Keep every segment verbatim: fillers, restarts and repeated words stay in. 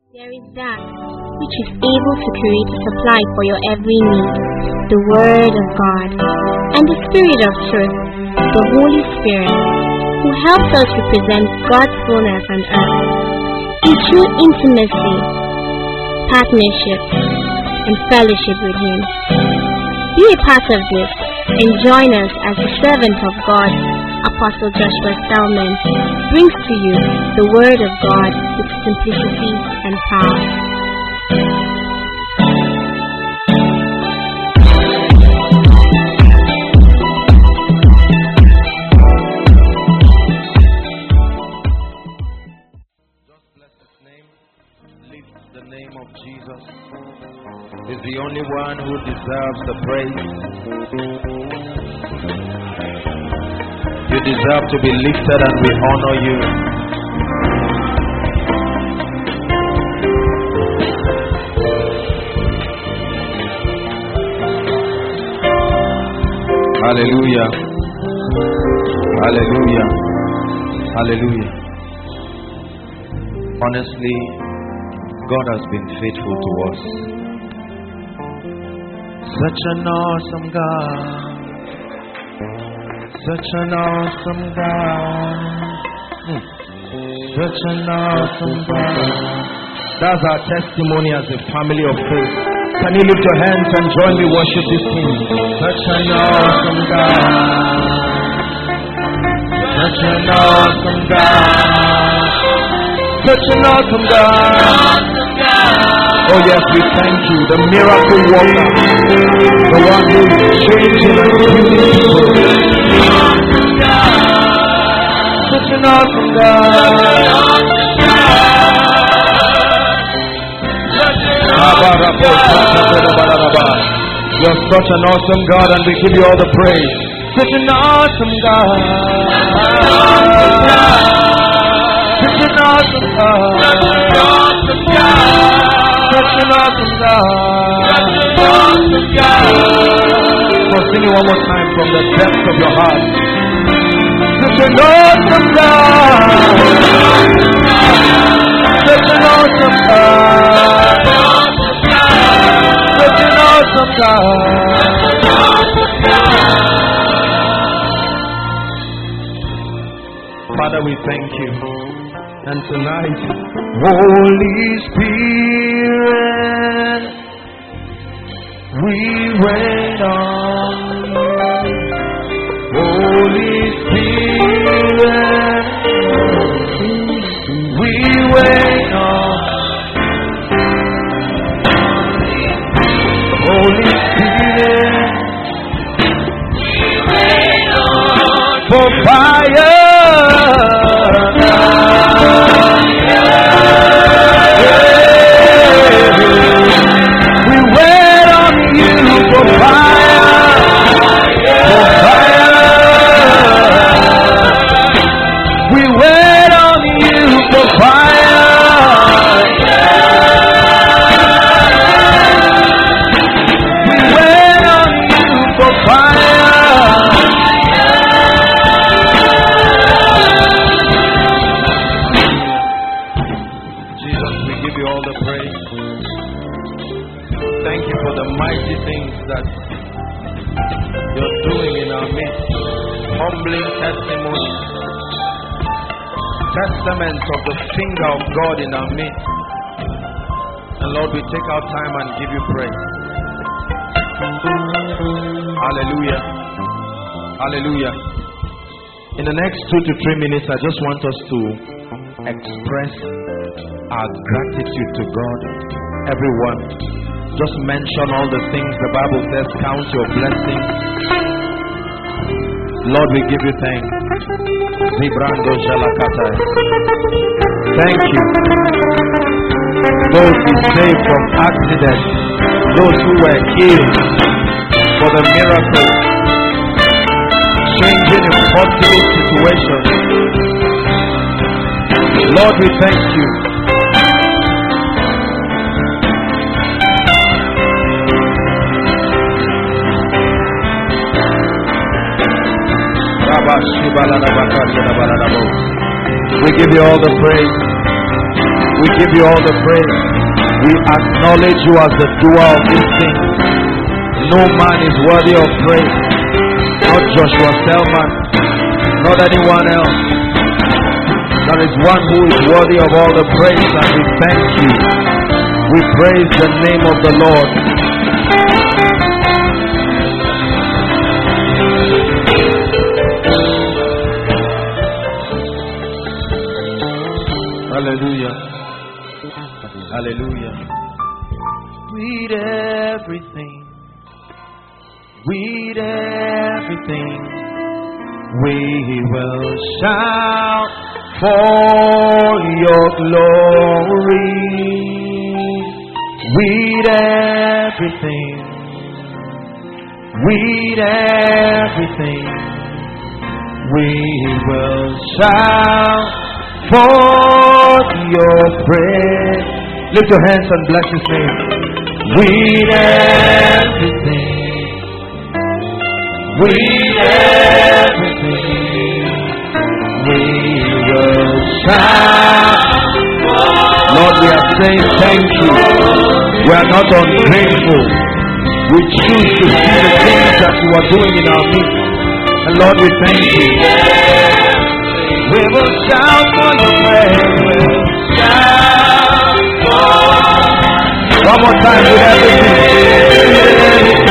There is that which is able to create a supply for your every need, the Word of God, and the Spirit of truth, the Holy Spirit, who helps us represent God's fullness on earth. In true intimacy, partnership, and fellowship with Him. Be a part of this and join us as the servant of God, Apostle Joshua Selman, brings to you the Word of God with simplicity and power. Is the only one who deserves the praise. You deserve to be lifted, and we honor you. Hallelujah. Hallelujah. Hallelujah. Honestly, God has been faithful to us. Such an awesome God, such an awesome God, hmm. such an awesome God. That's our testimony as a family of faith. Can you lift your hands and join me worship this King? Such an awesome God, such an awesome God, such an awesome God. Oh yes, we thank you, the miracle worker, the one who is changing and healing people. Such an awesome God. You're such an awesome God, and we give you all the praise. Such an awesome God. Such an awesome God. Such an awesome God. Oh, sing it one more time from the depths of your heart. Such an awesome God. Such an awesome God. Such an awesome God. Father, we thank you. And tonight, Holy Spirit, we wait on you. Holy Spirit, we wait on you. Holy Spirit, we wait on for fire. Testaments of the finger of God in our midst. And Lord, we take our time and give you praise. Hallelujah. Hallelujah. In the next two to three minutes, I just want us to express our gratitude to God. Everyone, just mention all the things the Bible says, count your blessings. Lord, we give you thanks. Zibrando Jalakata. Thank you. Those who saved from accidents, those who were healed for the miracle, changing impossible situations. Lord, we thank you. We give you all the praise. We give you all the praise. We acknowledge you as the doer of these things. No man is worthy of praise. Not Joshua Selman, not anyone else. There is one who is worthy of all the praise, and we thank you. We praise the name of the Lord. Hallelujah. Hallelujah. With everything, with everything, we will shout for your glory. With everything, with everything, we will shout for your praise. Lift your hands and bless his name. With everything, with everything, we will shout. Lord, we are saying thank you. We are not ungrateful. We choose to see the things that you are doing in our midst. And Lord, we thank you. We will shout for your praise. We will shout for. One more time with everything.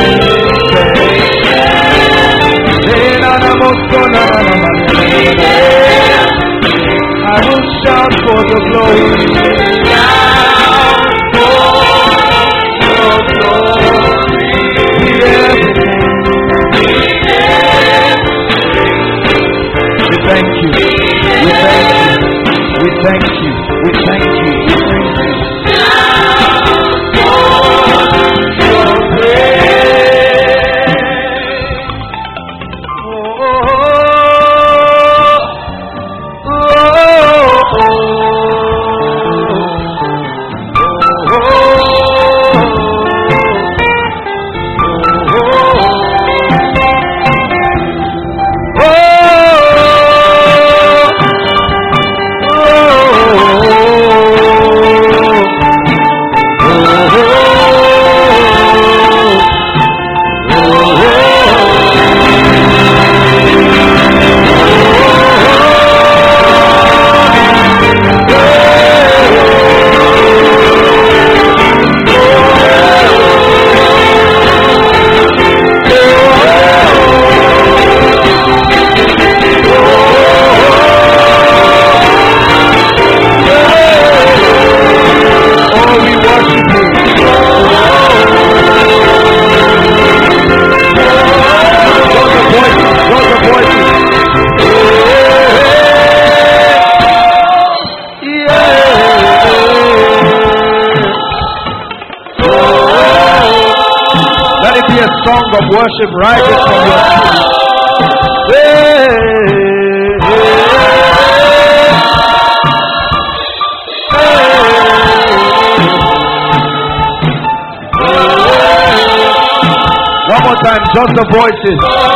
I will shout for your glory. Shout for your glory. With everything. We thank you. We thank you. We thank you. We thank you. We thank you. Shout for your praise. Oh, oh, oh, song of worship rising from your spirit. Hey, hey, hey. One more time, just the voices.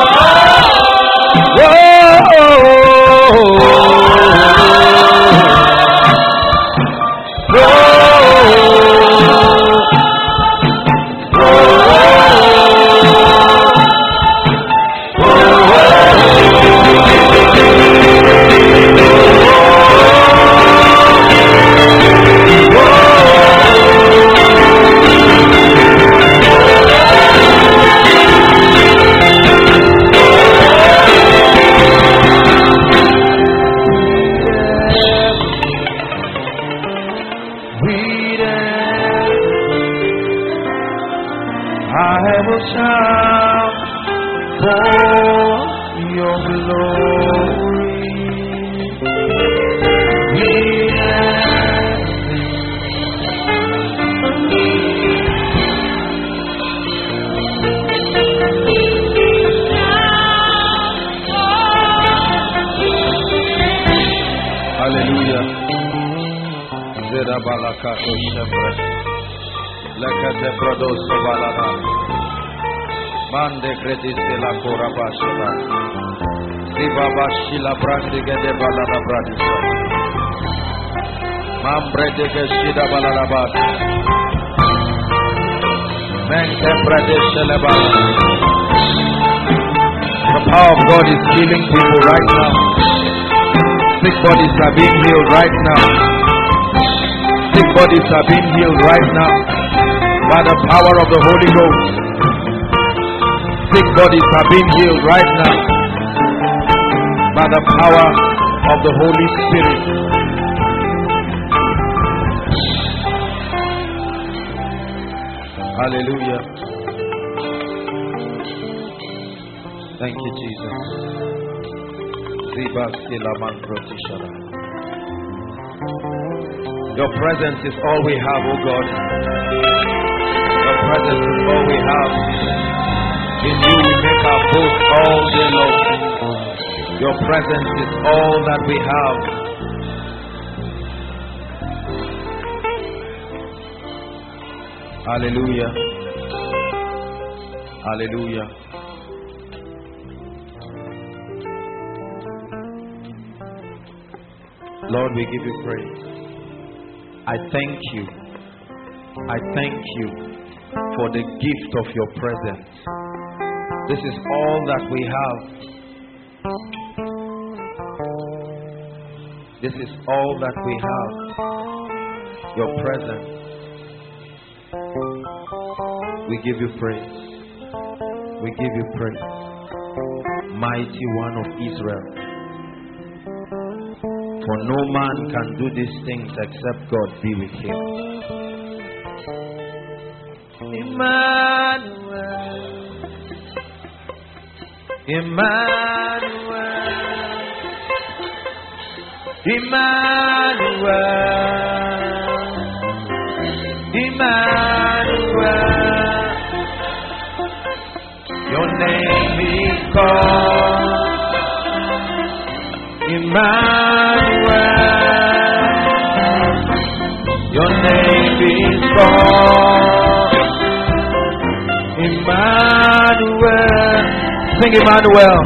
Mande credis de la corabashaba. Zibabashi la brande gede balada bradisa. Mambredege shida balalaba. Mente pradesh leba. The power of God is healing people right now. Sick bodies are being healed right now. Sick bodies are being healed right now by the power of the Holy Ghost. Sick bodies are being healed right now by the power of the Holy Spirit. Hallelujah. Thank you, Jesus. Your presence is all we have, oh God. Your presence is all we have. In you we make our boast all day long. Your presence is all that we have. Hallelujah. Hallelujah. Lord, we give you praise. I thank you. I thank you for the gift of your presence. This is all that we have. This is all that we have. Your presence. We give you praise. We give you praise. Mighty One of Israel. For no man can do these things except God be with him. Emmanuel, Emmanuel, Emmanuel, Emmanuel. Your name is called Emmanuel. Your name is called Emmanuel. Sing Emmanuel.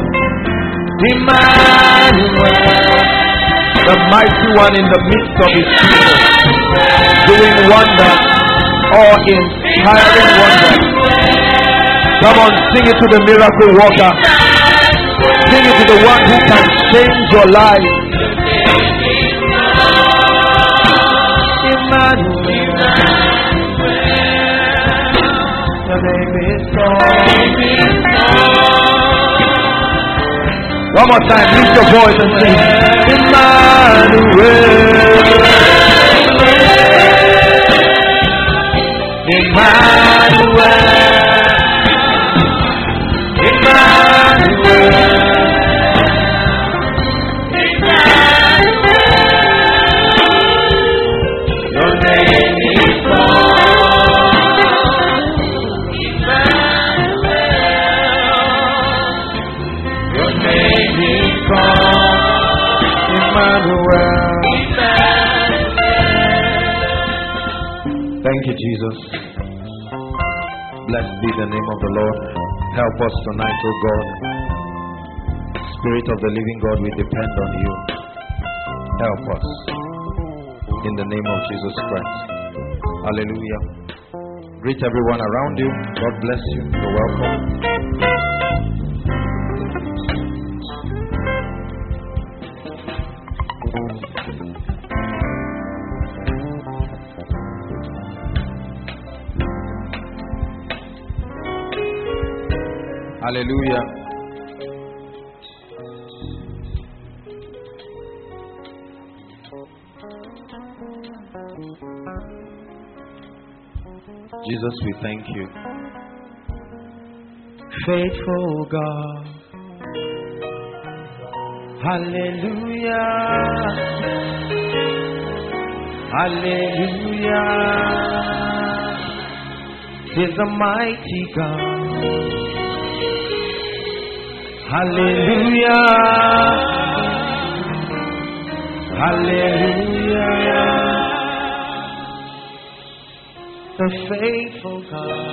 Emmanuel. The mighty one in the midst of his people. Doing wonders. Or inspiring wonders. Come on, sing it to the miracle worker. Sing it to the one who can change your life. Emmanuel. Your name is called. One more time, lift your voice and sing. Emmanuel. Emmanuel. Thank you, Jesus. Blessed be the name of the Lord. Help us tonight, O God. Spirit of the living God, we depend on you. Help us. In the name of Jesus Christ. Hallelujah. Greet everyone around you. God bless you. You're welcome. Hallelujah. Jesus, we thank you. Faithful God. Hallelujah. Hallelujah. He's a mighty God. Hallelujah. Hallelujah. The faithful God.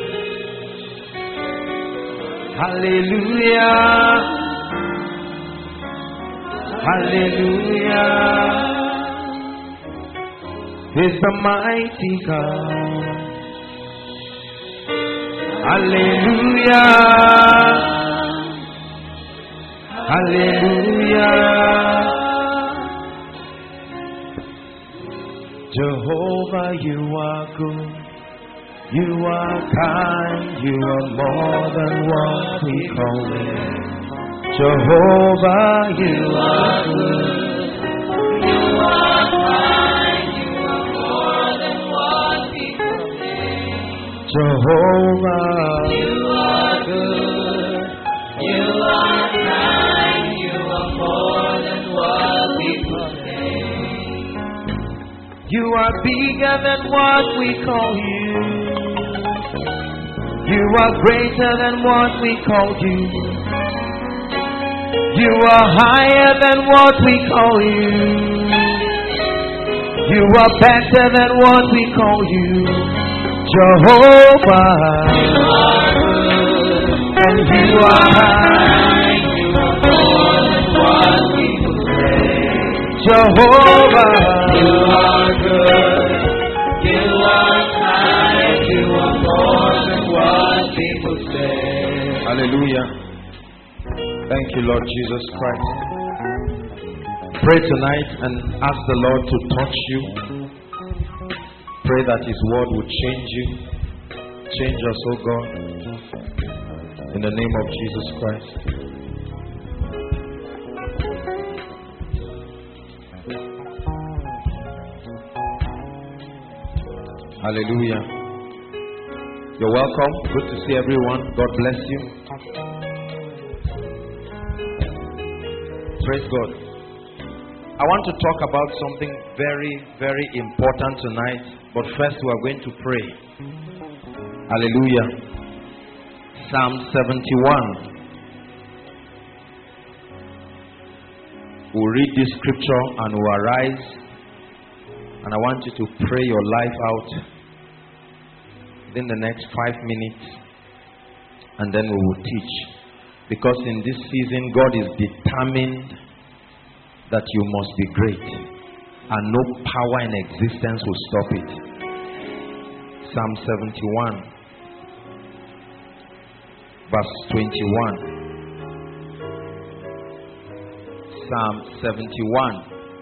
Hallelujah. Hallelujah. is the mighty God. Hallelujah. Hallelujah. Jehovah, you are good. You are kind. You are more than what we call it. Jehovah, you are good. You are kind. You are more than what we call it. Jehovah, you are good. You are kind. You are more than what we call it. You are bigger than what we call you. You are greater than what we call you. You are higher than what we call you. You are better than what we call you. Jehovah, you are good, and you are high. You are more than what people say. Jehovah, you are good. You are kind. You are more than what people say. Hallelujah. Thank you, Lord Jesus Christ. Pray tonight and ask the Lord to touch you. Pray that His word will change you. Change us, oh God. In the name of Jesus Christ. Hallelujah. You're welcome. Good to see everyone. God bless you. Praise God. I want to talk about something very, very important tonight. But first we are going to pray. Hallelujah. Psalm seventy-one. We'll read this scripture and we'll arise. And I want you to pray your life out within the next five minutes. And then we will teach. Because in this season, God is determined that you must be great. And no power in existence will stop it. Psalm seventy-one, verse twenty-one. Psalm seventy-one.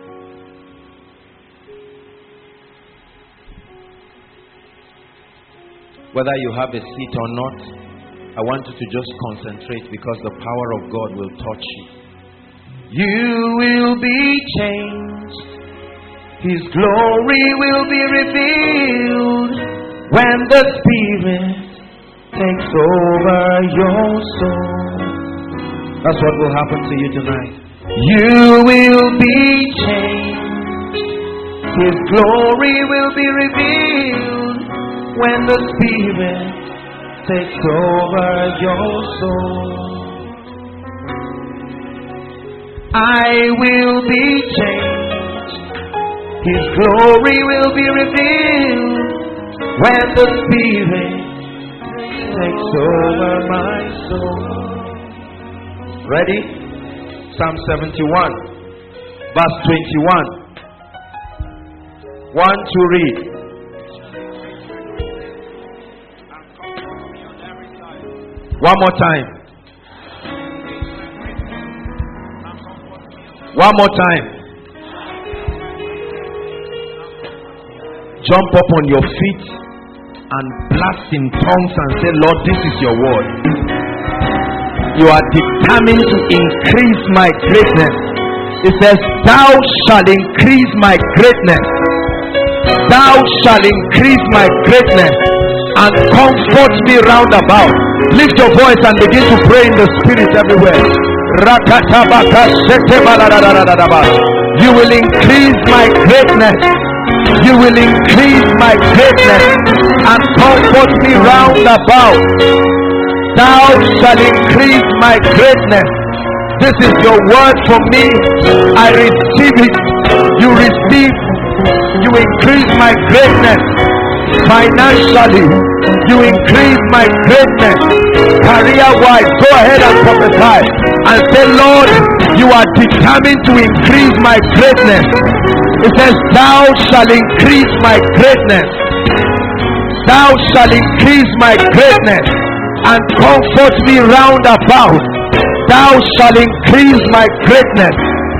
Whether you have a seat or not, I want you to just concentrate because the power of God will touch you. You will be changed. His glory will be revealed when the Spirit takes over your soul. That's what will happen to you tonight. You will be changed. His glory will be revealed when the Spirit takes over your soul. I will be changed. His glory will be revealed when the Spirit takes over my soul. Ready? Psalm seventy-one, verse twenty-one. One to read. One more time. One more time. Jump up on your feet and blast in tongues and say, Lord, this is your word. You are determined to increase my greatness. It says, thou shalt increase my greatness. Thou shalt increase my greatness and comfort me round about. Lift your voice and begin to pray in the spirit everywhere. You will increase my greatness. You will increase my greatness and comfort me round about. Thou shalt increase my greatness. This is your word for me. I receive it. You receive. You increase my greatness. Financially, you increase my greatness. Career-wise, go ahead and prophesy and say, Lord, you are determined to increase my greatness. It says, thou shalt increase my greatness. Thou shalt increase my greatness and comfort me round about. Thou shalt increase my greatness.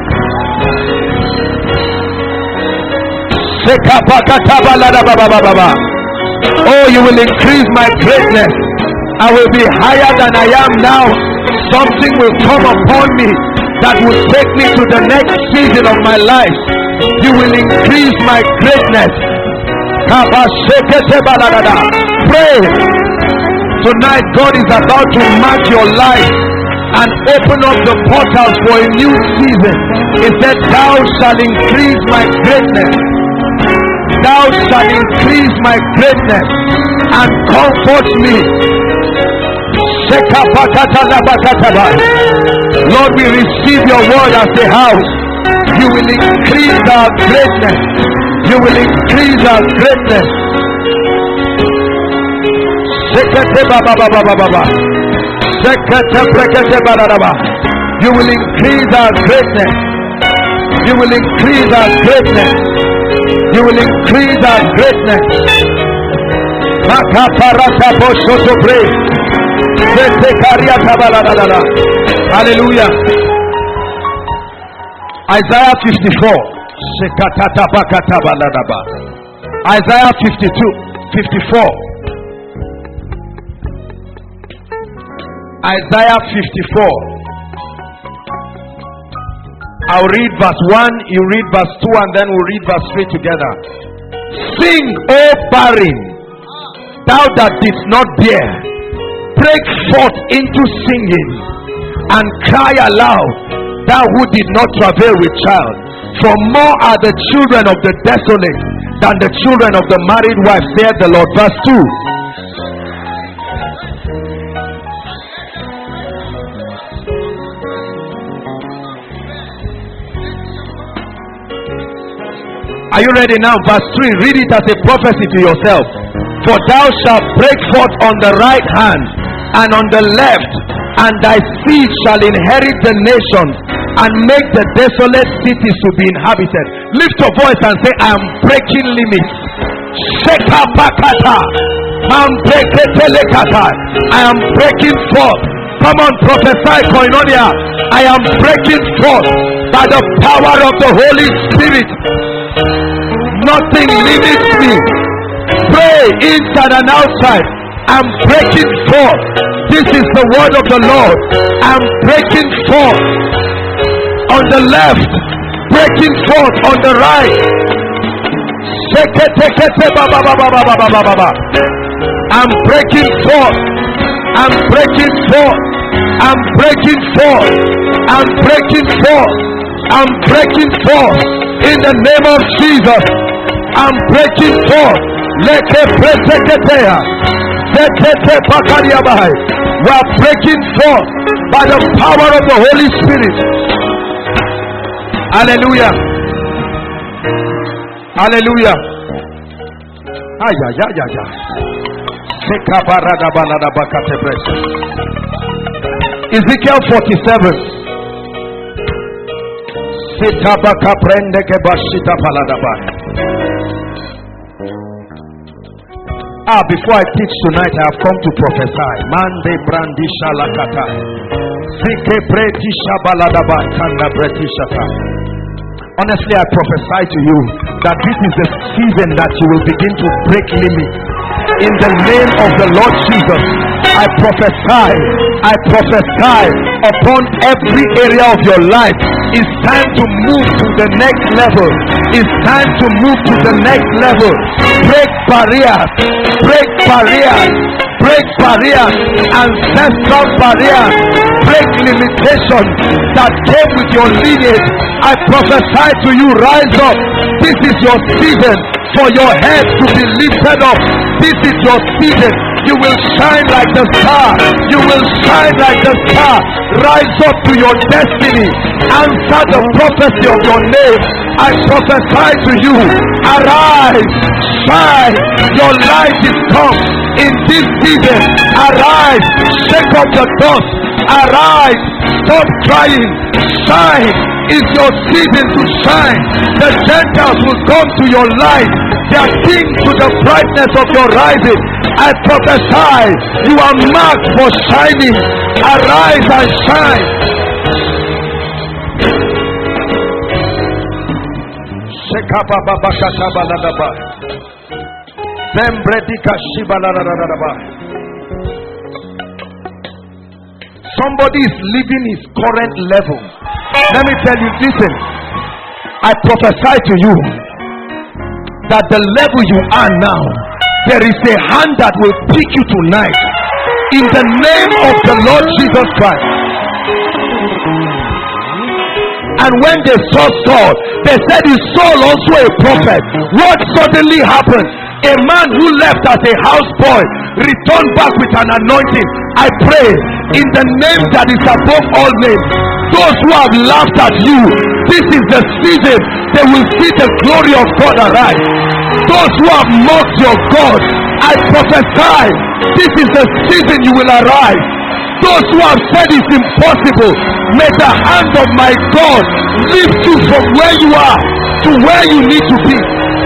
Oh, you will increase my greatness. I will be higher than I am now. Something will come upon me that will take me to the next season of my life. You will increase my greatness. Pray. Tonight God is about to mark your life and open up the portals for a new season. He said, thou shalt increase my greatness. Thou shalt increase my greatness and comfort me. Lord, we receive your word as a house. You will increase our greatness. You will increase our greatness. You will increase our greatness. You will increase our greatness. You will increase our greatness. Hallelujah. Isaiah fifty-four. Isaiah fifty-two, fifty-four. Isaiah fifty-four. I'll read verse one, you read verse two, and then we'll read verse three together. Sing, O barren, thou that didst not bear, break forth into singing, and cry aloud, thou who did not travail with child. For more are the children of the desolate than the children of the married wife, saith the Lord. Verse two. Are you ready now? Verse three. Read it as a prophecy to yourself. For thou shalt break forth on the right hand and on the left, and thy seed shall inherit the nations and make the desolate cities to be inhabited. Lift your voice and say, I am breaking limits. I am breaking forth. Come on, prophesy, Koinonia. I am breaking forth by the power of the Holy Spirit. Nothing limits me. Pray inside and outside. I'm breaking forth. This is the word of the Lord. I'm breaking forth on the left, breaking forth on the right. I'm breaking forth. I'm breaking forth. I'm breaking forth. I'm breaking forth. I'm breaking forth in the name of Jesus. I'm breaking forth. Let the preseketea. We are breaking forth by the power of the Holy Spirit. Hallelujah. Hallelujah. Ay, ay, ay, ay, ay. Ezekiel forty-seven. Ah, before I teach tonight, I have come to prophesy. Mande brandisha lakata. Sike bretisha baladaba kanda bretishata. Honestly, I prophesy to you that this is the season that you will begin to break limits. In the name of the Lord Jesus, I prophesy, I prophesy upon every area of your life. It's time to move to the next level. It's time to move to the next level. Break barriers, break barriers, break barriers, ancestral barriers, break limitations that came with your lineage. I prophesy to you, rise up. This is your season for your head to be lifted up. This is your season. You will shine like the star. You will shine like the star. Rise up to your destiny. Answer the prophecy of your name. I prophesy to you. Arise, shine. Your light is come in this season. Arise, shake up the dust. Arise, stop crying. Shine is your season to shine. The Gentiles will come to your light. Their king to the brightness of your rising. I prophesy, you are marked for shining. Arise and shine. Somebody is living his current level. Let me tell you, listen, I prophesy to you that the level you are now, there is a hand that will pick you tonight in the name of the Lord Jesus Christ. And when they saw Saul, they said, is Saul also a prophet? What suddenly happened? A man who left as a houseboy returned back with an anointing. I pray in the name that is above all names, those who have laughed at you, this is the season they will see the glory of God arise. Those who have mocked your God, I prophesy, this is the season you will arise. Those who have said it's impossible, may the hand of my God lift you from where you are to where you need to be.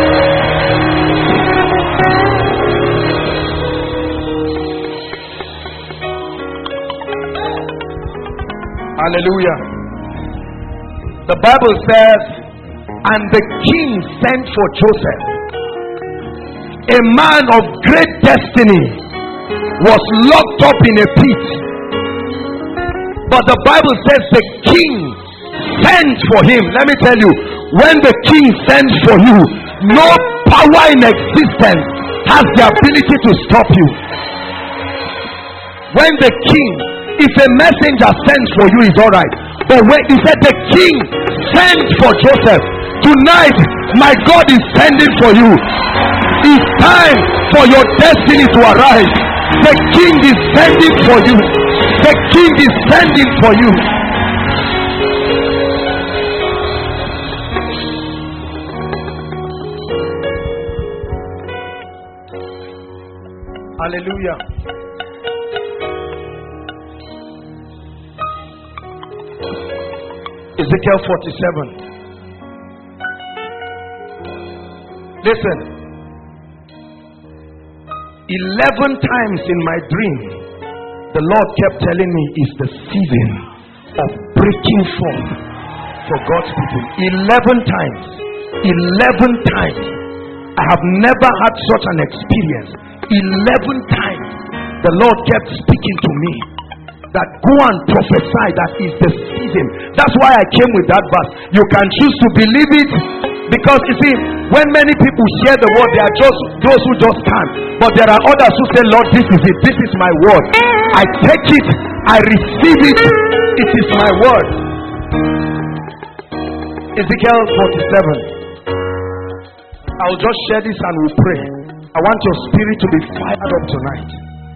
Hallelujah. The Bible says, and the king sent for Joseph, a man of great destiny, was locked up in a pit. But the Bible says the king sent for him. Let me tell you, when the king sends for you, no power in existence has the ability to stop you. When the king, if a messenger sends for you, is alright. But when he said the king sent for Joseph, tonight my God is sending for you. It's time for your destiny to arise. The king is sending for you. The king is sending for you. Hallelujah. Ezekiel forty-seven. Listen. Eleven times in my dream, the Lord kept telling me it's the season of breaking forth for God's people. Eleven times. Eleven times. I have never had such an experience. Eleven times the Lord kept speaking to me that go and prophesy that is the season. That's why I came with that verse. You can choose to believe it, because you see, when many people share the word, they are just those who just can't. But there are others who say, Lord, this is it, this is my word. I take it, I receive it, it is my word. Ezekiel forty-seven. I'll just share this and we'll pray. I want your spirit to be fired up tonight.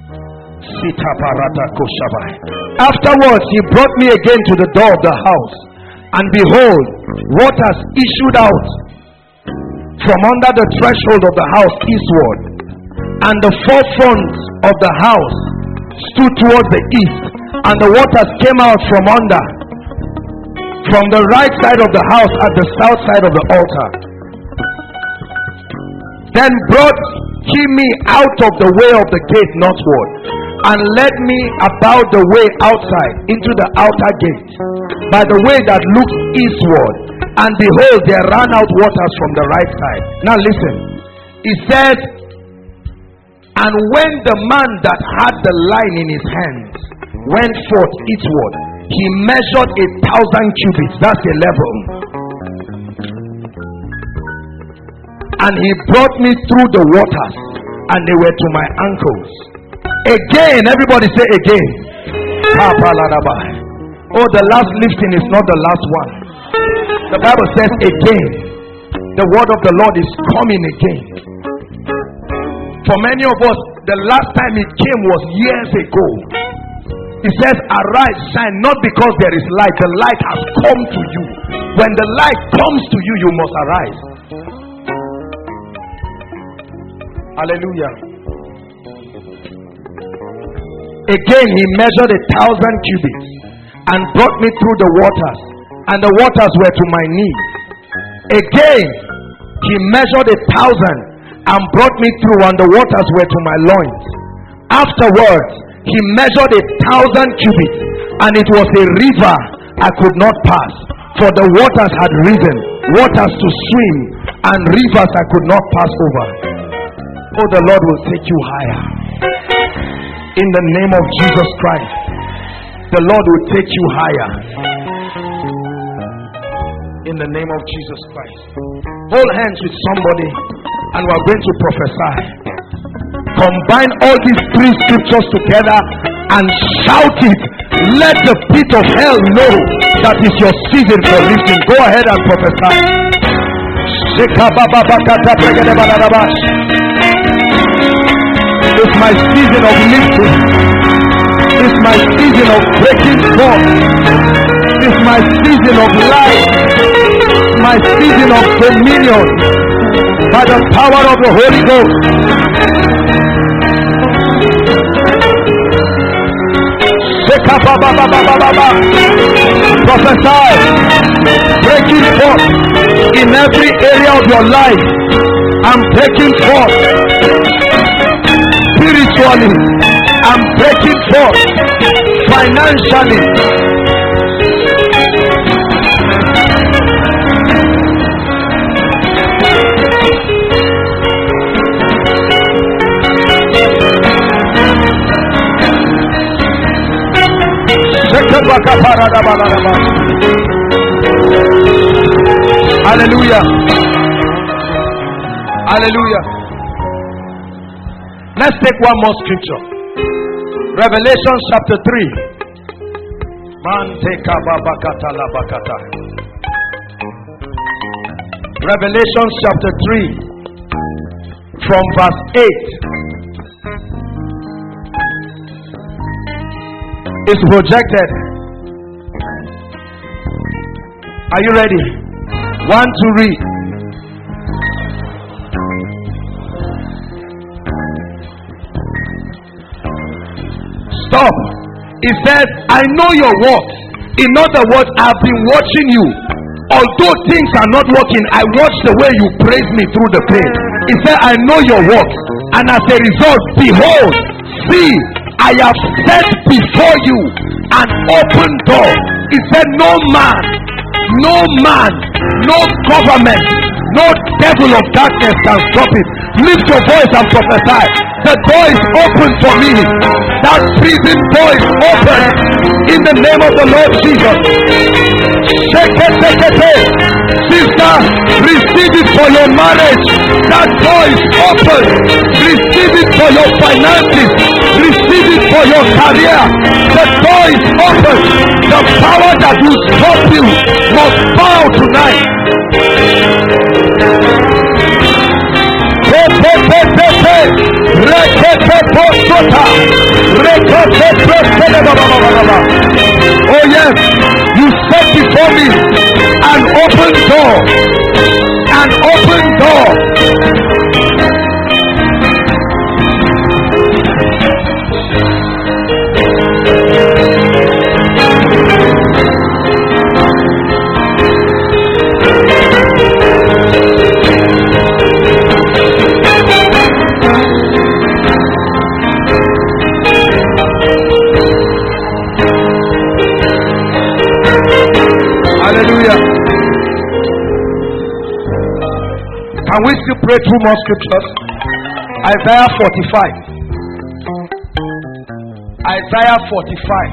Afterwards, he brought me again to the door of the house, and behold, waters issued out from under the threshold of the house eastward, and the four fronts of the house stood towards the east, and the waters came out from under, from the right side of the house at the south side of the altar. Then brought he me out of the way of the gate northward, and led me about the way outside into the outer gate, by the way that looked eastward, and behold, there ran out waters from the right side. Now listen, he said, and when the man that had the line in his hands went forth eastward, he measured a thousand cubits. That's a level. And he brought me through the waters, and they were to my ankles. Again, everybody say again. Oh, the last lifting is not the last one. The Bible says again. The word of the Lord is coming again. For many of us, the last time it came was years ago. It says, arise, shine, not because there is light. The light has come to you. When the light comes to you, you must arise. Hallelujah. Again he measured a thousand cubits, and brought me through the waters, and the waters were to my knees. Again, he measured a thousand and brought me through, and the waters were to my loins. Afterwards, he measured a thousand cubits, and it was a river I could not pass, for the waters had risen, waters to swim, and rivers I could not pass over. Oh, the Lord will take you higher. In the name of Jesus Christ, the Lord will take you higher. In the name of Jesus Christ. Hold hands with somebody and we are going to prophesy. Combine all these three scriptures together and shout it. Let the pit of hell know that is your season for lifting. Go ahead and prophesy. It's my season of lifting. It's my season of breaking forth. It's my season of life. My season of dominion by the power of the Holy Ghost. Prophesy, breaking forth in every area of your life. I'm breaking forth spiritually. I'm breaking forth financially. Hallelujah. Hallelujah. Let's take one more scripture. Revelation chapter three. Revelation chapter three from verse eight. It's projected. Are you ready? One to read. Stop. It says, I know your works. In other words, I've been watching you. Although things are not working, I watch the way you praise me through the pain. It said, I know your works. And as a result, behold, see, I have set before you an open door. It said, no man, no man, no government, no devil of darkness can stop it. Lift your voice and prophesy. The door is open for me. That prison door is open in the name of the Lord Jesus. Shake it, shake it. Sister, receive it for your marriage. That door is open. Receive it for your finances. Receive it for your career. The door is open. The power that will stop you must bow tonight. Oh yes, you set before me an open door, an open door. Hallelujah. Can we still pray two more scriptures? Isaiah forty-five. Isaiah forty-five.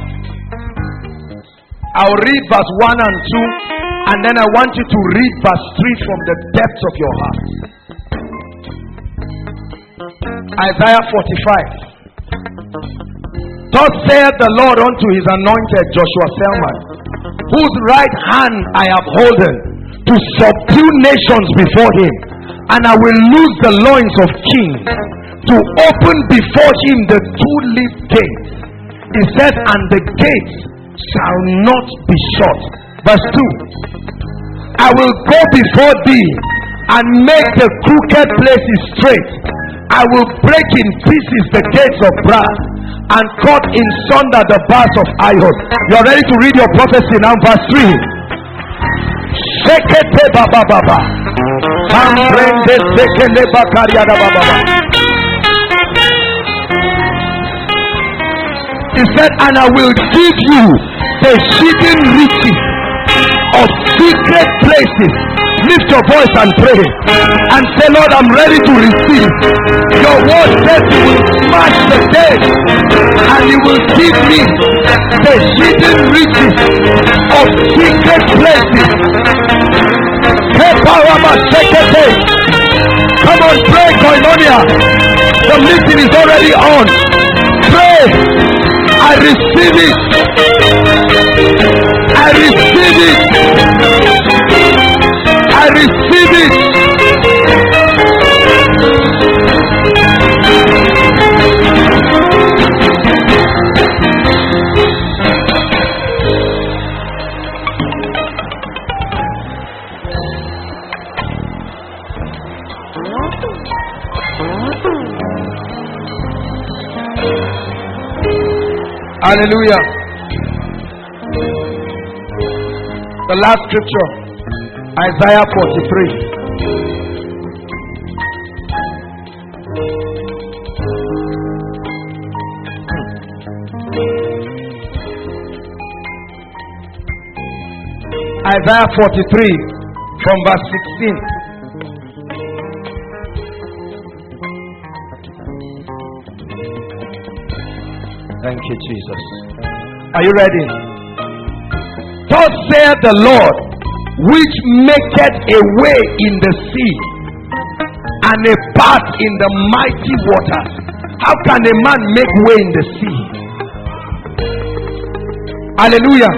I'll read verse one and two, and then I want you to read verse three from the depths of your heart. Isaiah forty-five. Thus saith the Lord unto his anointed Joshua Selman, whose right hand I have holden, to subdue nations before him, and I will loose the loins of kings, to open before him the two-leaved gates. It says, and the gates shall not be shut. Verse two. I will go before thee and make the crooked places straight. I will break in pieces the gates of brass and cut in sunder the bars of iron. You are ready to read your prophecy now, verse three. Sekete baba baba. Ambrende sekele bakariada baba baba. He said, and I will give you the hidden riches of secret places. Lift your voice and pray and say, Lord, I'm ready to receive. Your word says you will smash the dead and you will give me the hidden riches of secret places. Come on, pray, Koinonia. The meeting is already on. Pray. I receive it. I receive it. I receive it. Hallelujah. The last scripture, Isaiah forty-three. Isaiah forty-three from verse sixteen. Thank you, Jesus. Are you ready? Thus saith the Lord, which maketh a way in the sea and a path in the mighty waters. How can a man make way in the sea? Hallelujah.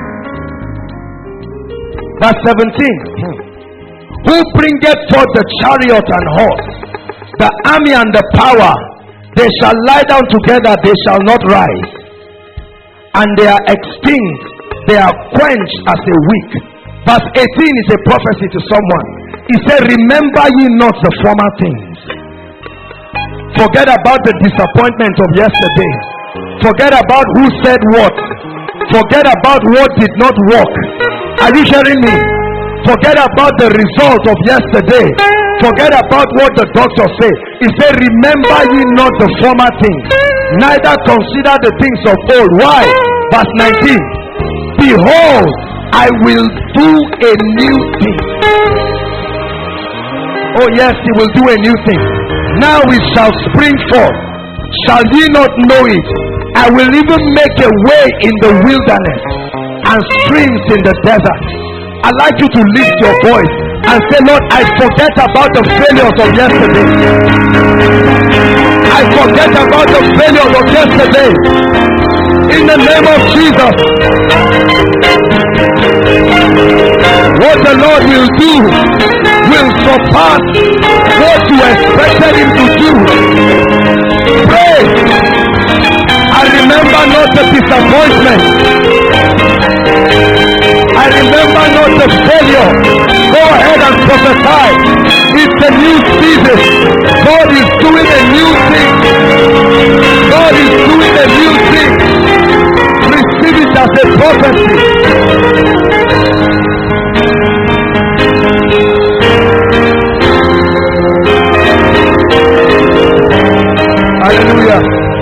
Verse seventeen. Who bringeth forth the chariot and horse, the army and the power? They shall lie down together, they shall not rise. And they are extinct, they are quenched as a wick. Verse eighteen is a prophecy to someone. He said, remember ye not the former things. Forget about the disappointment of yesterday. Forget about who said what. Forget about what did not work. Are you hearing me? Forget about the result of yesterday. Forget about what the doctor said. He said, remember ye not the former things, neither consider the things of old. Why? Verse nineteen. Behold, I will do a new thing. Oh yes, he will do a new thing. Now it shall spring forth. Shall ye not know it? I will even make a way in the wilderness and streams in the desert. I'd like you to lift your voice and say, Lord, I forget about the failures of yesterday. I forget about the failures of yesterday. In the name of Jesus. What the Lord will do will surpass what you expected him to do. Pray. I remember not the disappointment. I remember not the failure. Go ahead and prophesy. It's a new season. God is doing a new thing. God is doing a new thing. Receive it as a prophecy. Hallelujah.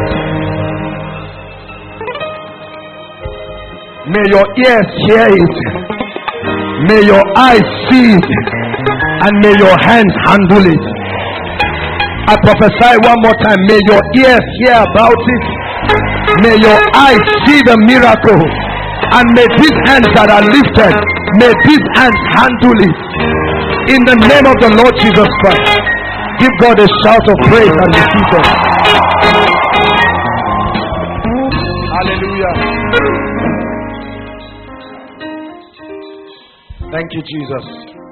May your ears hear it. May your eyes see it. And may your hands handle it. I prophesy one more time. May your ears hear about it. May your eyes see the miracle. And may these hands that are lifted, may these hands handle it. In the name of the Lord Jesus Christ. Give God a shout of praise and receive it. Hallelujah. Thank you, Jesus.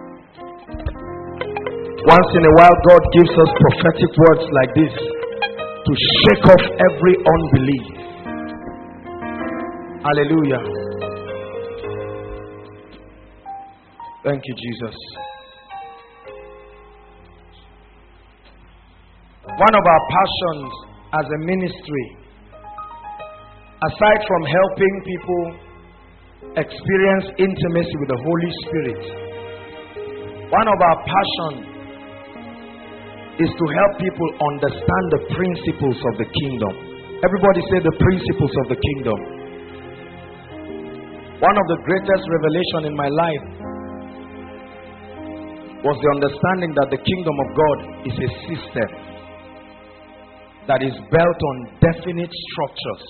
Once in a while, God gives us prophetic words like this to shake off every unbelief. Hallelujah. Thank you, Jesus. One of our passions as a ministry, aside from helping people experience intimacy with the Holy Spirit, One of our passions is to help people understand the principles of the kingdom. Everybody say the principles of the kingdom. One of the greatest revelations in my life was the understanding that the kingdom of God is a system that is built on definite structures.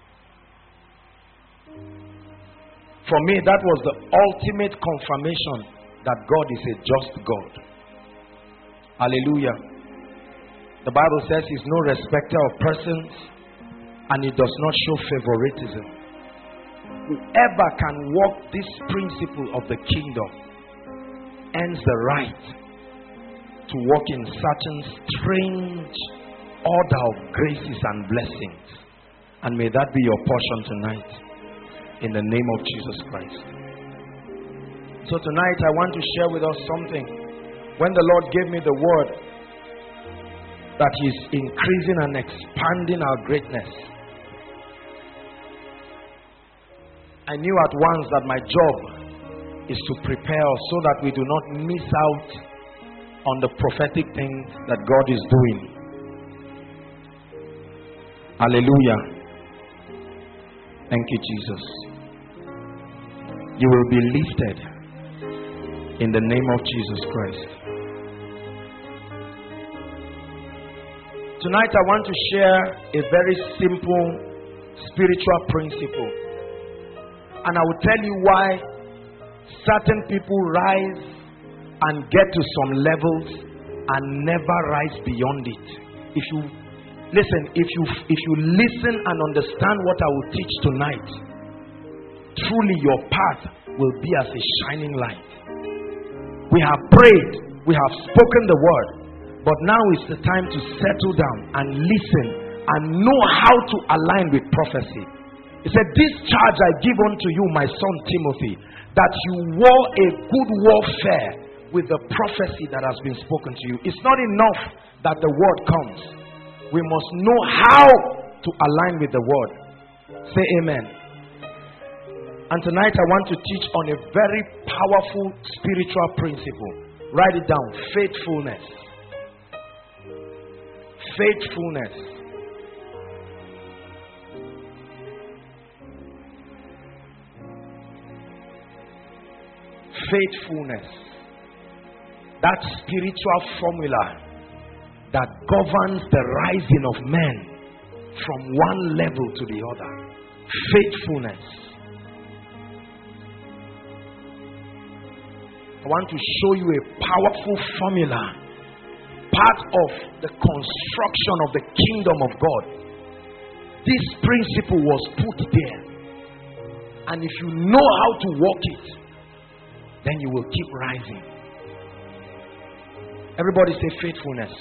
For me, that was the ultimate confirmation that God is a just God. Hallelujah. The Bible says He's no respecter of persons, and He does not show favoritism. Whoever can walk this principle of the kingdom earns the right to walk in certain strange order of graces and blessings. And may that be your portion tonight, in the name of Jesus Christ. So tonight I want to share with us something. When the Lord gave me the word that He's increasing and expanding our greatness, I knew at once that my job is to prepare us so that we do not miss out on the prophetic things that God is doing. Hallelujah. Thank you, Jesus. You will be lifted in the name of Jesus Christ. Tonight I want to share a very simple spiritual principle. And I will tell you why certain people rise and get to some levels and never rise beyond it. If you listen, if you if you listen and understand what I will teach tonight, truly your path will be as a shining light. We have prayed, we have spoken the word, but now is the time to settle down and listen and know how to align with prophecy. He said, "This charge I give unto you, my son Timothy, that you war a good warfare with the prophecy that has been spoken to you." It's not enough that the word comes. We must know how to align with the word. Say amen. And tonight I want to teach on a very powerful spiritual principle. Write it down. Faithfulness. Faithfulness. Faithfulness. That spiritual formula that governs the rising of men from one level to the other. Faithfulness. I want to show you a powerful formula, part of the construction of the kingdom of God. This principle was put there, and if you know how to walk it, then you will keep rising. Everybody say faithfulness.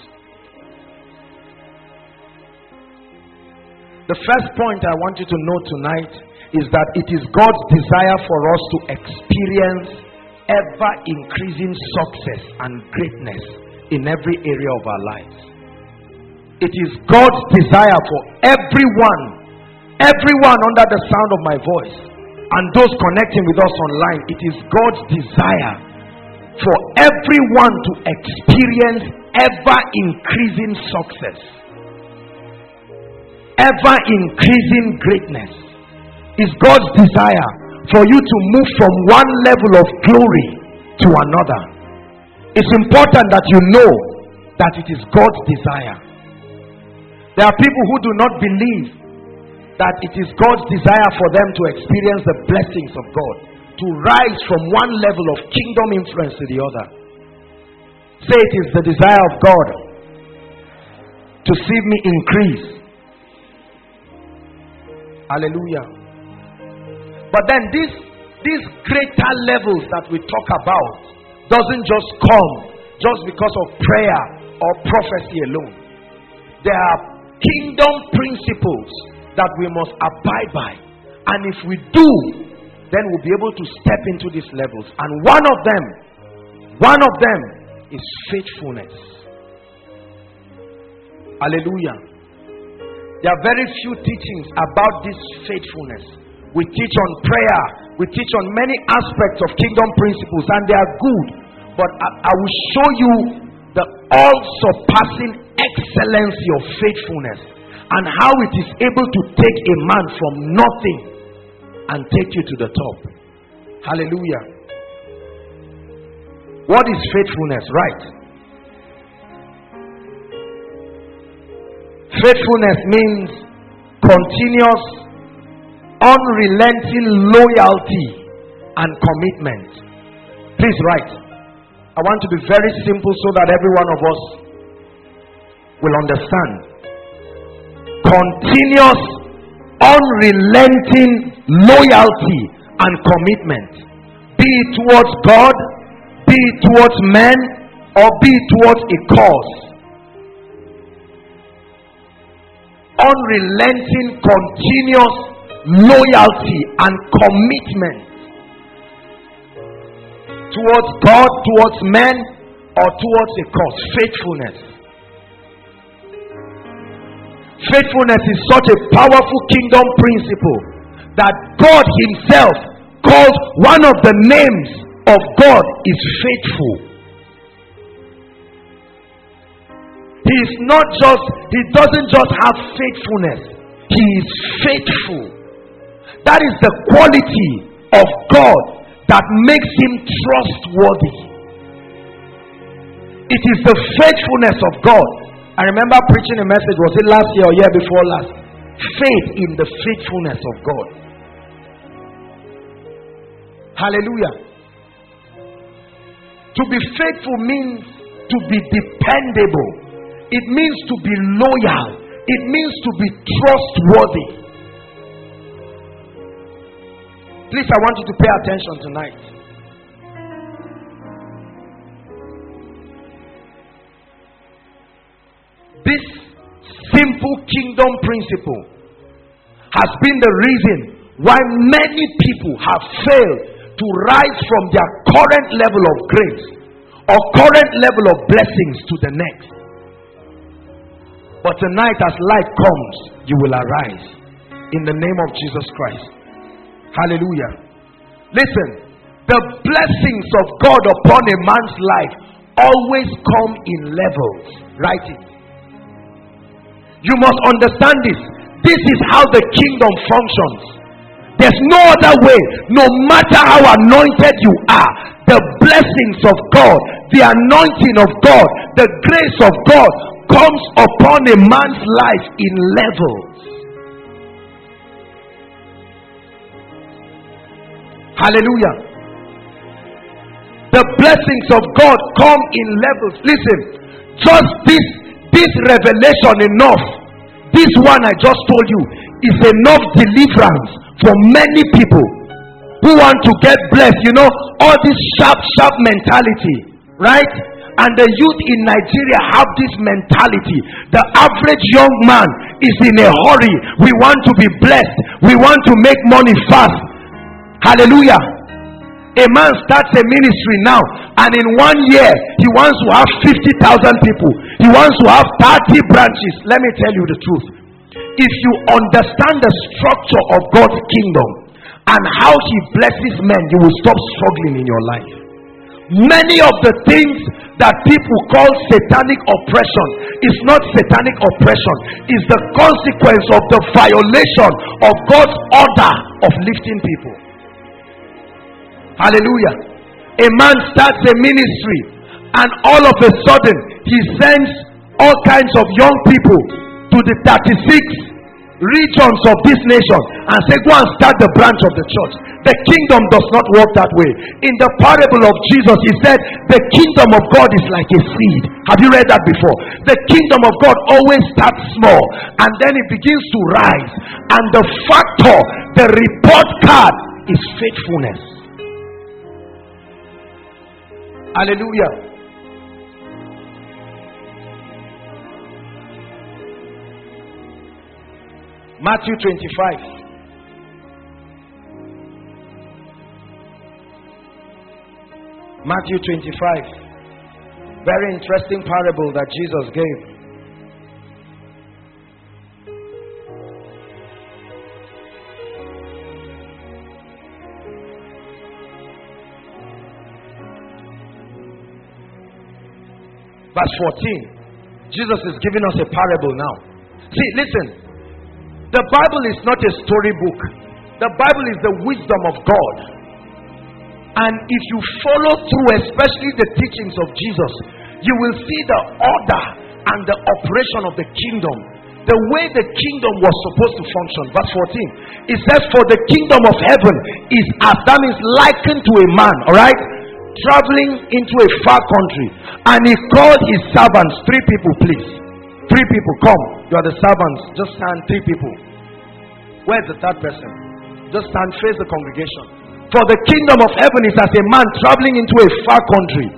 The first point I want you to know tonight is that it is God's desire for us to experience ever increasing success and greatness in every area of our lives. It is God's desire for everyone, everyone under the sound of my voice, and those connecting with us online. It is God's desire for everyone to experience ever increasing success, ever increasing greatness. It's God's desire for you to move from one level of glory to another. It's important that you know that it is God's desire. There are people who do not believe that it is God's desire for them to experience the blessings of God, to rise from one level of kingdom influence to the other. Say, it is the desire of God to see me increase. Hallelujah. But then this, these greater levels that we talk about doesn't just come just because of prayer or prophecy alone. There are kingdom principles that we must abide by, and if we do, then we'll be able to step into these levels. And one of them, one of them is faithfulness. Hallelujah. There are very few teachings about this faithfulness. We teach on prayer, we teach on many aspects of kingdom principles, and they are good. but I, I will show you the all-surpassing excellency of faithfulness and how it is able to take a man from nothing and take you to the top. Hallelujah. What is faithfulness? Right. Faithfulness means continuous, unrelenting loyalty and commitment. Please write. I want to be very simple so that every one of us will understand. Continuous, unrelenting loyalty and commitment, be it towards God, be it towards men, or be it towards a cause. Unrelenting, continuous loyalty and commitment towards God, towards men, or towards a cause. Faithfulness. Faithfulness is such a powerful kingdom principle that God himself calls one of the names of God is faithful. He is not just, he doesn't just have faithfulness, he is faithful. That is the quality of God that makes him trustworthy. It is the faithfulness of God. I remember preaching a message, was it last year or year before last? Faith in the faithfulness of God. Hallelujah. To be faithful means to be dependable. It means to be loyal. It means to be trustworthy. Please, I want you to pay attention tonight. This simple kingdom principle has been the reason why many people have failed to rise from their current level of grace or current level of blessings to the next. But tonight, as light comes, you will arise in the name of Jesus Christ. Hallelujah. Listen, the blessings of God upon a man's life always come in levels. Write it. You must understand this. This is how the kingdom functions. There's no other way. No matter how anointed you are, the blessings of God, the anointing of God, the grace of God comes upon a man's life in levels. Hallelujah. The blessings of God come in levels. Listen, just this this revelation enough, this one I just told you, is enough deliverance for many people who want to get blessed. You know, all this sharp, sharp mentality, right? And the youth in Nigeria have this mentality. The average young man is in a hurry. We want to be blessed. We want to make money fast. Hallelujah. A man starts a ministry now, and in one year he wants to have fifty thousand people. He wants to have thirty branches. Let me tell you the truth. If you understand the structure of God's kingdom and how he blesses men, you will stop struggling in your life. Many of the things that people call satanic oppression is not satanic oppression. It's the consequence of the violation of God's order of lifting people. Hallelujah. A man starts a ministry, and all of a sudden he sends all kinds of young people to the thirty-six regions of this nation and say, go and start the branch of the church. The kingdom does not work that way. In the parable of Jesus, he said the kingdom of God is like a seed. Have you read that before? The kingdom of God always starts small, and then it begins to rise, and the factor, the report card, is faithfulness. Hallelujah. Matthew twenty-five. Matthew twenty-five. Very interesting parable that Jesus gave. Verse fourteen. Jesus is giving us a parable now. See, listen. The Bible is not a storybook. The Bible is the wisdom of God. And if you follow through, especially the teachings of Jesus, you will see the order and the operation of the kingdom, the way the kingdom was supposed to function. Verse fourteen, it says, for the kingdom of heaven is as, that means likened to a man, alright, traveling into a far country, and he called his servants. Three people, please. Three people, come. You are the servants. Just stand. Three people. Where's the third person? Just stand, face the congregation. For the kingdom of heaven is as a man traveling into a far country,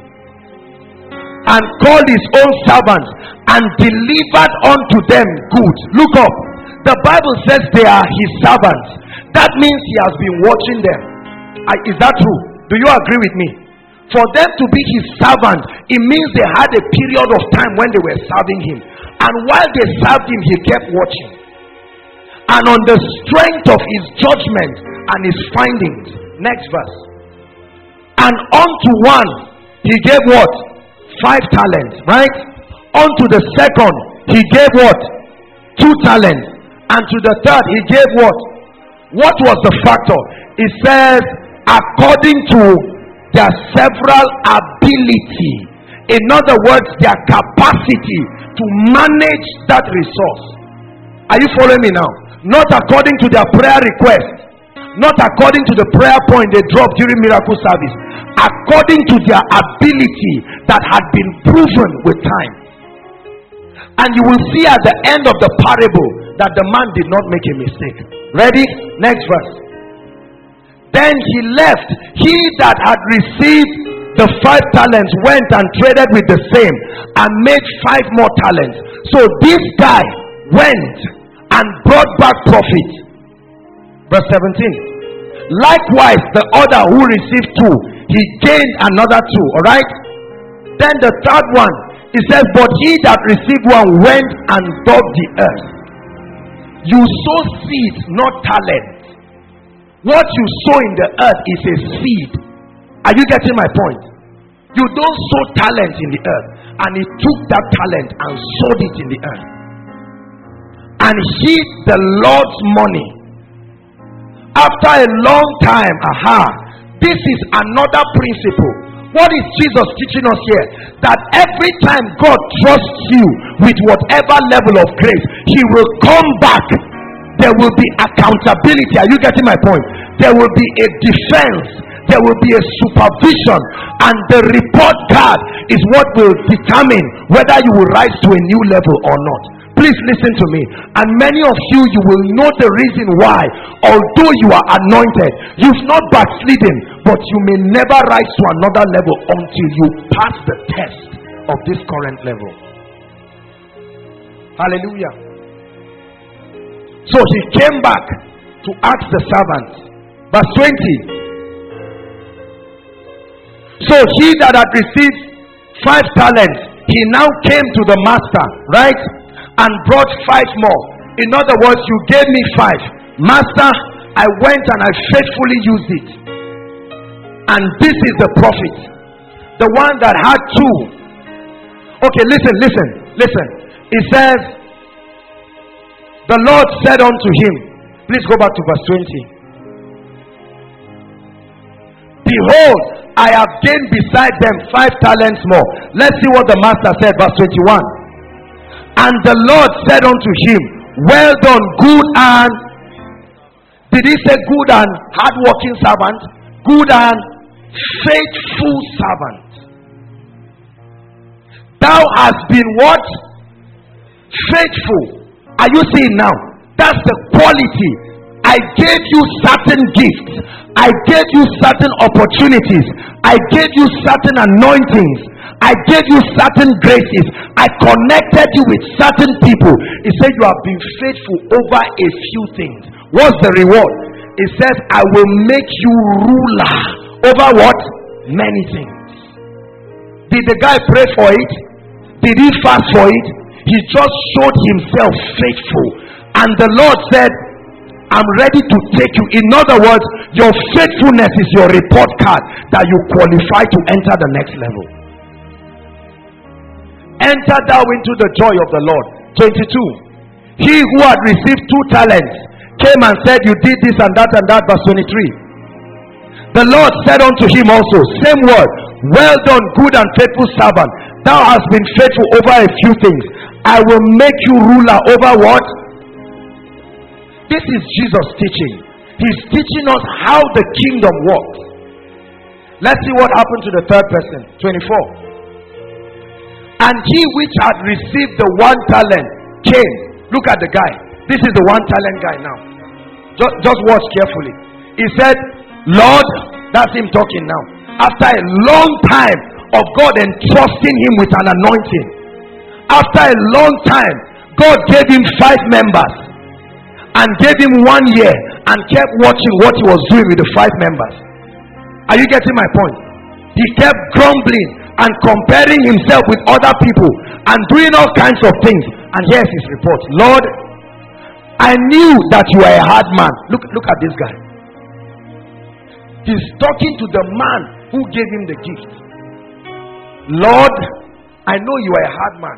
and called his own servants, and delivered unto them goods. Look up. The Bible says they are his servants. That means he has been watching them. Uh, is that true? Do you agree with me? For them to be his servant, it means they had a period of time when they were serving him. And while they served him, he kept watching. And on the strength of his judgment and his findings. Next verse. And unto one, he gave what? Five talents, right? Unto the second, he gave what? Two talents. And to the third, he gave what? What was the factor? It says, according to their several ability. In other words, their capacity to manage that resource. Are you following me now? Not according to their prayer request, not according to the prayer point they dropped during miracle service, according to their ability that had been proven with time. And you will see at the end of the parable that the man did not make a mistake. Ready? Next verse. Then he left. He that had received the five talents went and traded with the same and made five more talents. So this guy went and brought back profit. Verse seventeen. Likewise the other who received two, he gained another two. Alright. Then the third one, it says, but he that received one went and dug the earth. You sow seed, not talent. What you sow in the earth is a seed. Are you getting my point? You don't sow talent in the earth. And he took that talent and sowed it in the earth, and hid the Lord's money. After a long time, aha, this is another principle. What is Jesus teaching us here? That every time God trusts you with whatever level of grace, he will come back. There will be accountability. Are you getting my point? There will be a defense. There will be a supervision. And the report card is what will determine whether you will rise to a new level or not. Please listen to me. And many of you, you will know the reason why. Although you are anointed, you've not backslidden, but you may never rise to another level until you pass the test of this current level. Hallelujah. So he came back to ask the servants. Verse twenty. So he that had received five talents, he now came to the master, right? And brought five more. In other words, you gave me five. Master, I went and I faithfully used it. And this is the profit. The one that had two. Okay, listen, listen, listen. It says, the Lord said unto him, please go back to verse twenty. Behold, I have gained beside them five talents more. Let's see what the master said, verse twenty-one. And the Lord said unto him, well done, good and, did he say good and hardworking servant? Good and faithful servant. Thou hast been what? Faithful. Are you seeing now? That's the quality. I gave you certain gifts. I gave you certain opportunities. I gave you certain anointings. I gave you certain graces. I connected you with certain people. He said you have been faithful over a few things. What's the reward? He says, I will make you ruler over what? Many things. Did the guy pray for it? Did he fast for it? He just showed himself faithful. And the Lord said, I'm ready to take you. In other words, your faithfulness is your report card that you qualify to enter the next level. enter thou into the joy of the Lord. twenty-two. He who had received two talents came and said, you did this and that and that. Verse twenty-three. The Lord said unto him also, same word, well done, good and faithful servant. Thou hast been faithful over a few things. I will make you ruler over what? This is Jesus teaching. He's teaching us how the kingdom works. Let's see what happened to the third person. twenty-four. And he which had received the one talent came. Look at the guy. This is the one talent guy now. Just, just watch carefully. He said, Lord, that's him talking now. After a long time of God entrusting him with an anointing, after a long time, God gave him five members and gave him one year and kept watching what he was doing with the five members. Are you getting my point? He kept grumbling and comparing himself with other people and doing all kinds of things. And here's his report. Lord, I knew that you are a hard man. Look, look at this guy. He's talking to the man who gave him the gift. Lord, I know you are a hard man.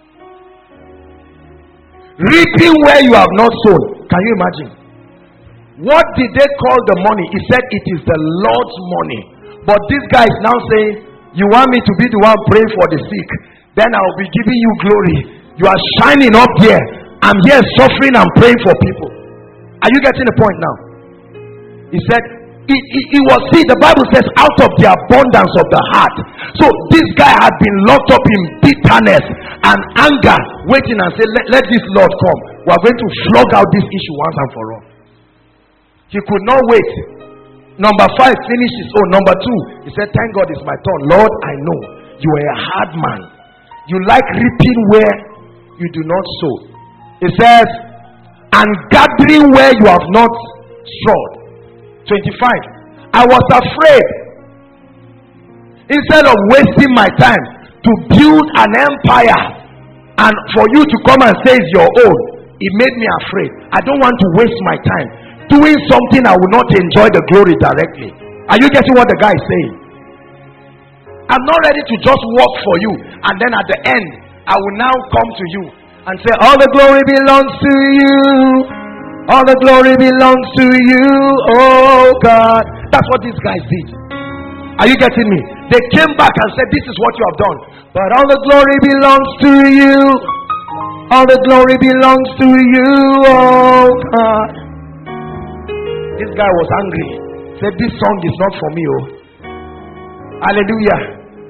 Reaping where you have not sown. Can you imagine? What did they call the money? He said it is the Lord's money. But this guy is now saying, you want me to be the one praying for the sick, then I will be giving you glory. You are shining up there. I'm here suffering and praying for people. Are you getting the point now? He said, It, it, it was, see, the Bible says, out of the abundance of the heart. So this guy had been locked up in bitterness and anger, waiting and say, let, let this Lord come. We are going to flog out this issue once and for all. He could not wait. Number five finishes. Oh, number two, he said, thank God it's my turn. Lord, I know you are a hard man. You like reaping where you do not sow. It says, and gathering where you have not sowed. twenty-five. I was afraid, instead of wasting my time to build an empire and for you to come and say it's your own, it made me afraid. I don't want to waste my time doing something I will not enjoy the glory directly. Are you getting what the guy is saying? I'm not ready to just work for you and then at the end I will now come to you and say all the glory belongs to you. All the glory belongs to you, oh God. That's what these guys did. Are you getting me? They came back and said, this is what you have done. But all the glory belongs to you. All the glory belongs to you, oh God. This guy was angry. Said, this song is not for me, oh. Hallelujah.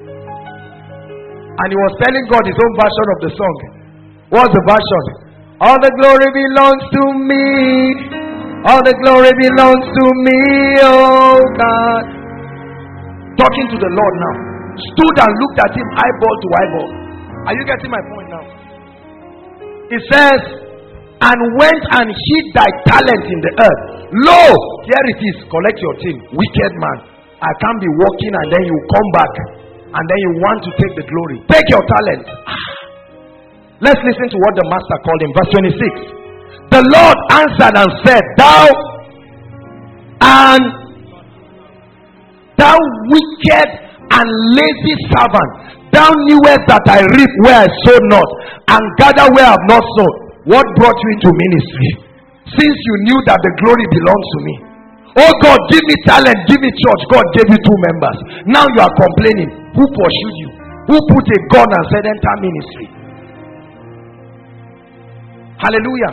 And he was telling God his own version of the song. What's the version? All the glory belongs to me. All the glory belongs to me, oh God. Talking to the Lord now. Stood and looked at him eyeball to eyeball. Are you getting my point now? It says, and went and hid thy talent in the earth. Lo, here it is. Collect your thing. Wicked man. I can't be walking and then you come back and then you want to take the glory. Take your talent. Let's listen to what the master called him. Verse twenty-six. The Lord answered and said, Thou and thou wicked and lazy servant, thou knewest that I reap where I sowed not, and gather where I have not sown. What brought you into ministry? Since you knew that the glory belongs to me. Oh God, give me talent, give me church. God gave you two members. Now you are complaining. Who pursued you? Who put a gun and said enter ministry? Hallelujah.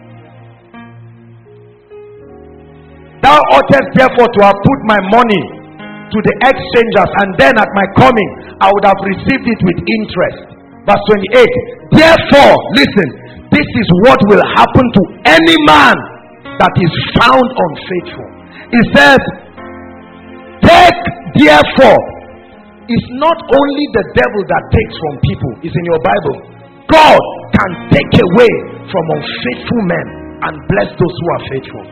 Thou oughtest therefore to have put my money to the exchangers, and then at my coming I would have received it with interest. Verse twenty-eight. Therefore, listen, this is what will happen to any man that is found unfaithful. It says, take therefore. It's not only the devil that takes from people. It's in your Bible. God can take away from unfaithful men and bless those who are faithful.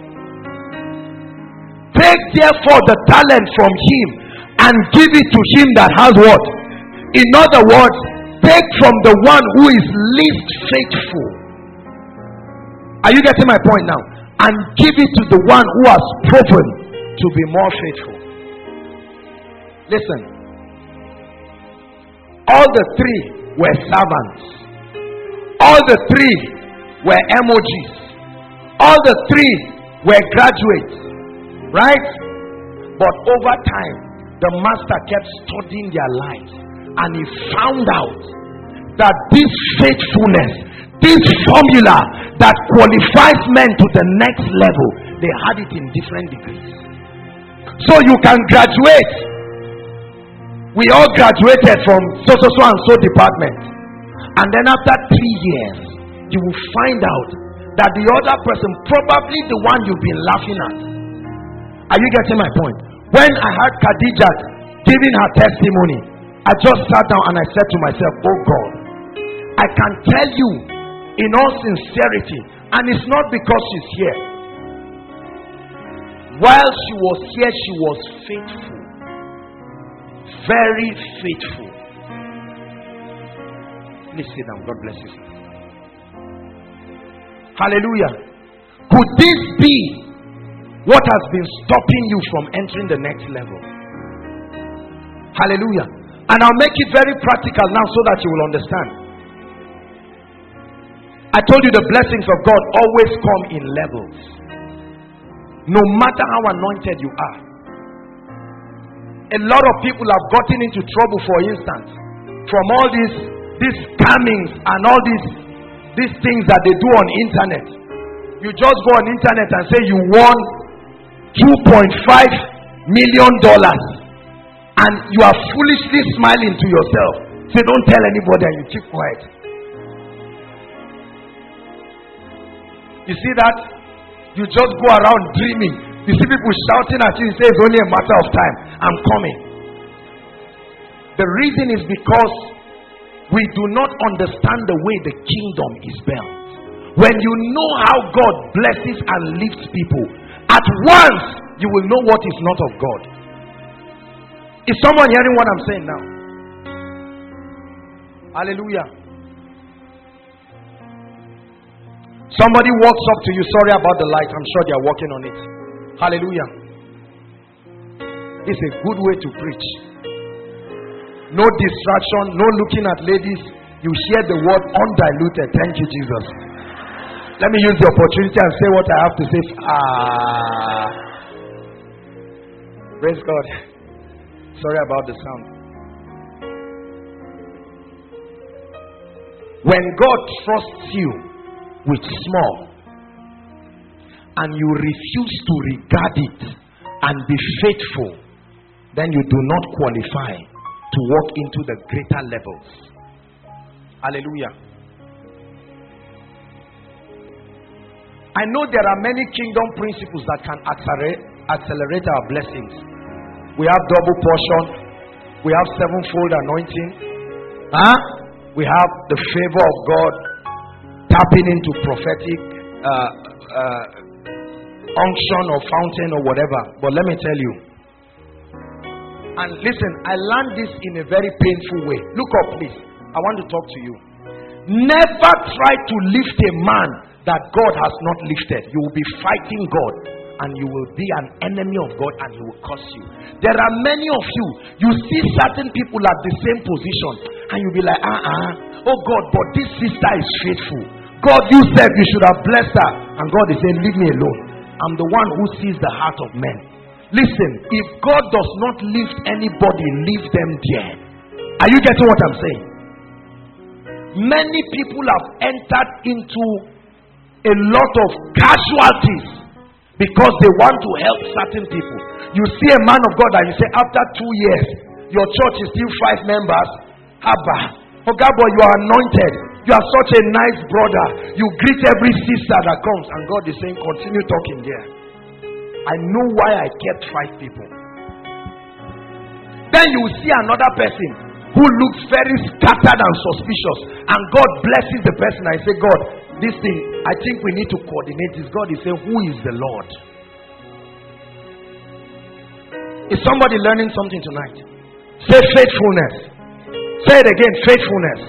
Take therefore the talent from him and give it to him that has what? In other words, take from the one who is least faithful. Are you getting my point now? And give it to the one who has proven to be more faithful. Listen, all the three were servants. All the three were M O Gs. All the three were graduates. Right? But over time, the master kept studying their lives, and he found out that this faithfulness, this formula that qualifies men to the next level, they had it in different degrees. So you can graduate. We all graduated from so so so and so department, and then after three years you will find out that the other person, probably the one you've been laughing at. Are you getting my point? When I heard Khadijah giving her testimony, I just sat down and I said to myself, oh God, I can tell you in all sincerity, and it's not because she's here. While she was here, she was faithful. Very faithful. Please sit down. God bless you. Hallelujah. Could this be what has been stopping you from entering the next level? Hallelujah. And I'll make it very practical now so that you will understand. I told you the blessings of God always come in levels. No matter how anointed you are. A lot of people have gotten into trouble, for instance, from all these these scammings and all these these things that they do on internet. You just go on internet and say you won two point five million dollars, and you are foolishly smiling to yourself. Say, don't tell anybody, and you keep quiet. You see that? You just go around dreaming. You see people shouting at you. You say it's only a matter of time. I'm coming. The reason is because we do not understand the way the kingdom is built. When you know how God blesses and lifts people, at once you will know what is not of God. Is someone hearing what I'm saying now? Hallelujah. Somebody walks up to you, sorry about the light, I'm sure they are working on it. Hallelujah. It's a good way to preach. No distraction, no looking at ladies. You share the word undiluted. Thank you, Jesus. Let me use the opportunity and say what I have to say. Ah, praise God. Sorry about the sound. When God trusts you with small, and you refuse to regard it and be faithful, then you do not qualify to walk into the greater levels. Hallelujah. I know there are many kingdom principles that can accelerate, accelerate our blessings. We have double portion. We have sevenfold anointing. Huh? We have the favor of God, tapping into prophetic uh, uh, unction or fountain or whatever. But let me tell you. And listen, I learned this in a very painful way. Look up, please. I want to talk to you. Never try to lift a man that God has not lifted. You will be fighting God, and you will be an enemy of God, and He will curse you. There are many of you, you see certain people at the same position, and you'll be like, uh-uh, oh God, but this sister is faithful. God, you said you should have blessed her. And God is saying, leave me alone. I'm the one who sees the heart of men. Listen, if God does not lift anybody, leave them there. Are you getting what I'm saying? Many people have entered into a lot of casualties because they want to help certain people. You see a man of God and you say, after two years, your church is still five members. Abba, oh God, boy, you are anointed. You are such a nice brother. You greet every sister that comes, and God is saying, continue talking there. I know why I kept five people. Then you will see another person who looks very scattered and suspicious, and God blesses the person. I say, God, this thing, I think we need to coordinate this. God is saying, who is the Lord? Is somebody learning something tonight? Say faithfulness. Say it again, faithfulness.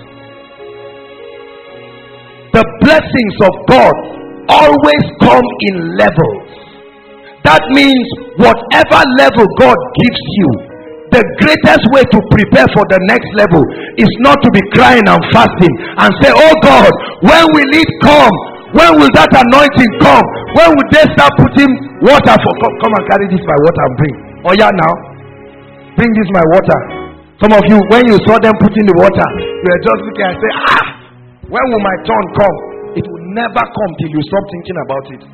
The blessings of God always come in levels. That means whatever level God gives you, the greatest way to prepare for the next level is not to be crying and fasting and say, oh God, when will it come? When will that anointing come? When will they start putting water for? Come, come and carry this my water and bring. Oh yeah, now bring this my water. Some of you, when you saw them putting the water, you were just looking and say, ah, when will my turn come? It will never come till you stop thinking about it.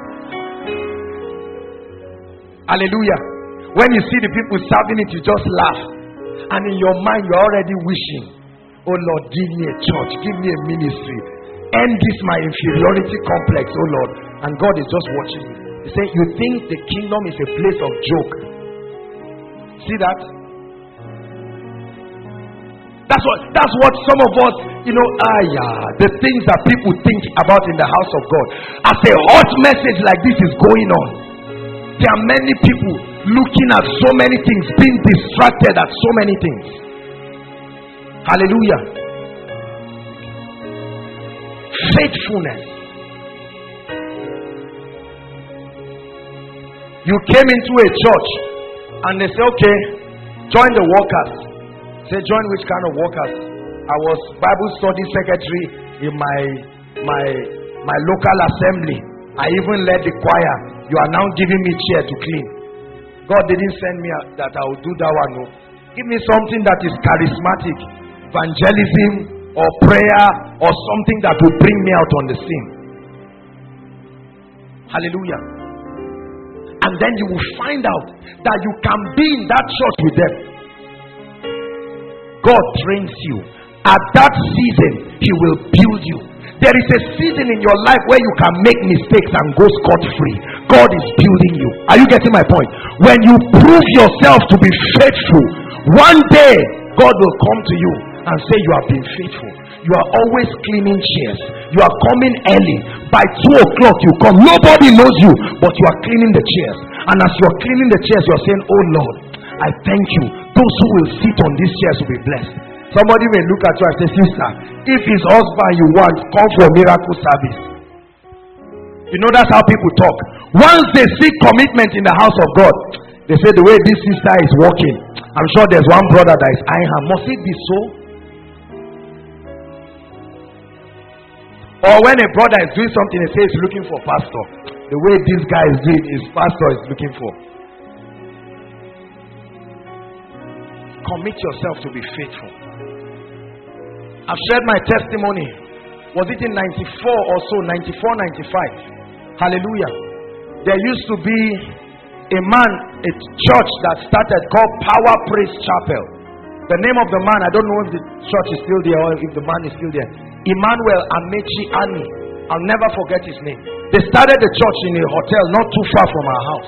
Hallelujah. When you see the people serving it, you just laugh. And in your mind, you're already wishing, oh Lord, give me a church, give me a ministry. End this my inferiority complex, oh Lord. And God is just watching you. He said, you think the kingdom is a place of joke. See that? That's what that's what some of us, you know, ah yeah, the things that people think about in the house of God. As a hot message like this is going on, there are many people looking at so many things, being distracted at so many things. Hallelujah. Faithfulness. You came into a church and they say, okay, join the workers. Say, join which kind of workers? I was Bible study secretary in my my my local assembly. I even led the choir. You are now giving me chair to clean. God didn't send me that I will do that one. No. Give me something that is charismatic, evangelism or prayer or something that will bring me out on the scene. Hallelujah. And then you will find out that you can be in that church with them. God trains you. At that season, He will build you. There is a season in your life where you can make mistakes and go scot-free. God is building you. Are you getting my point? When you prove yourself to be faithful, one day God will come to you and say you have been faithful. You are always cleaning chairs. You are coming early. By two o'clock you come. Nobody knows you, but you are cleaning the chairs. And as you are cleaning the chairs, you are saying, oh Lord, I thank you. Those who will sit on these chairs will be blessed. Somebody may look at you and say, sister, if his husband you want, come for miracle service. You know, that's how people talk. Once they see commitment in the house of God, they say the way this sister is walking, I'm sure there's one brother that is eyeing her. Must it be so? Or when a brother is doing something, they say he's looking for pastor. The way this guy is doing is pastor is looking for. Commit yourself to be faithful. I've shared my testimony. Was it in ninety-four or so? ninety-four, ninety-five. Hallelujah. There used to be a man, a church that started called Power Praise Chapel. The name of the man, I don't know if the church is still there or if the man is still there. Emmanuel Amechi Ani. I'll never forget his name. They started the church in a hotel not too far from our house.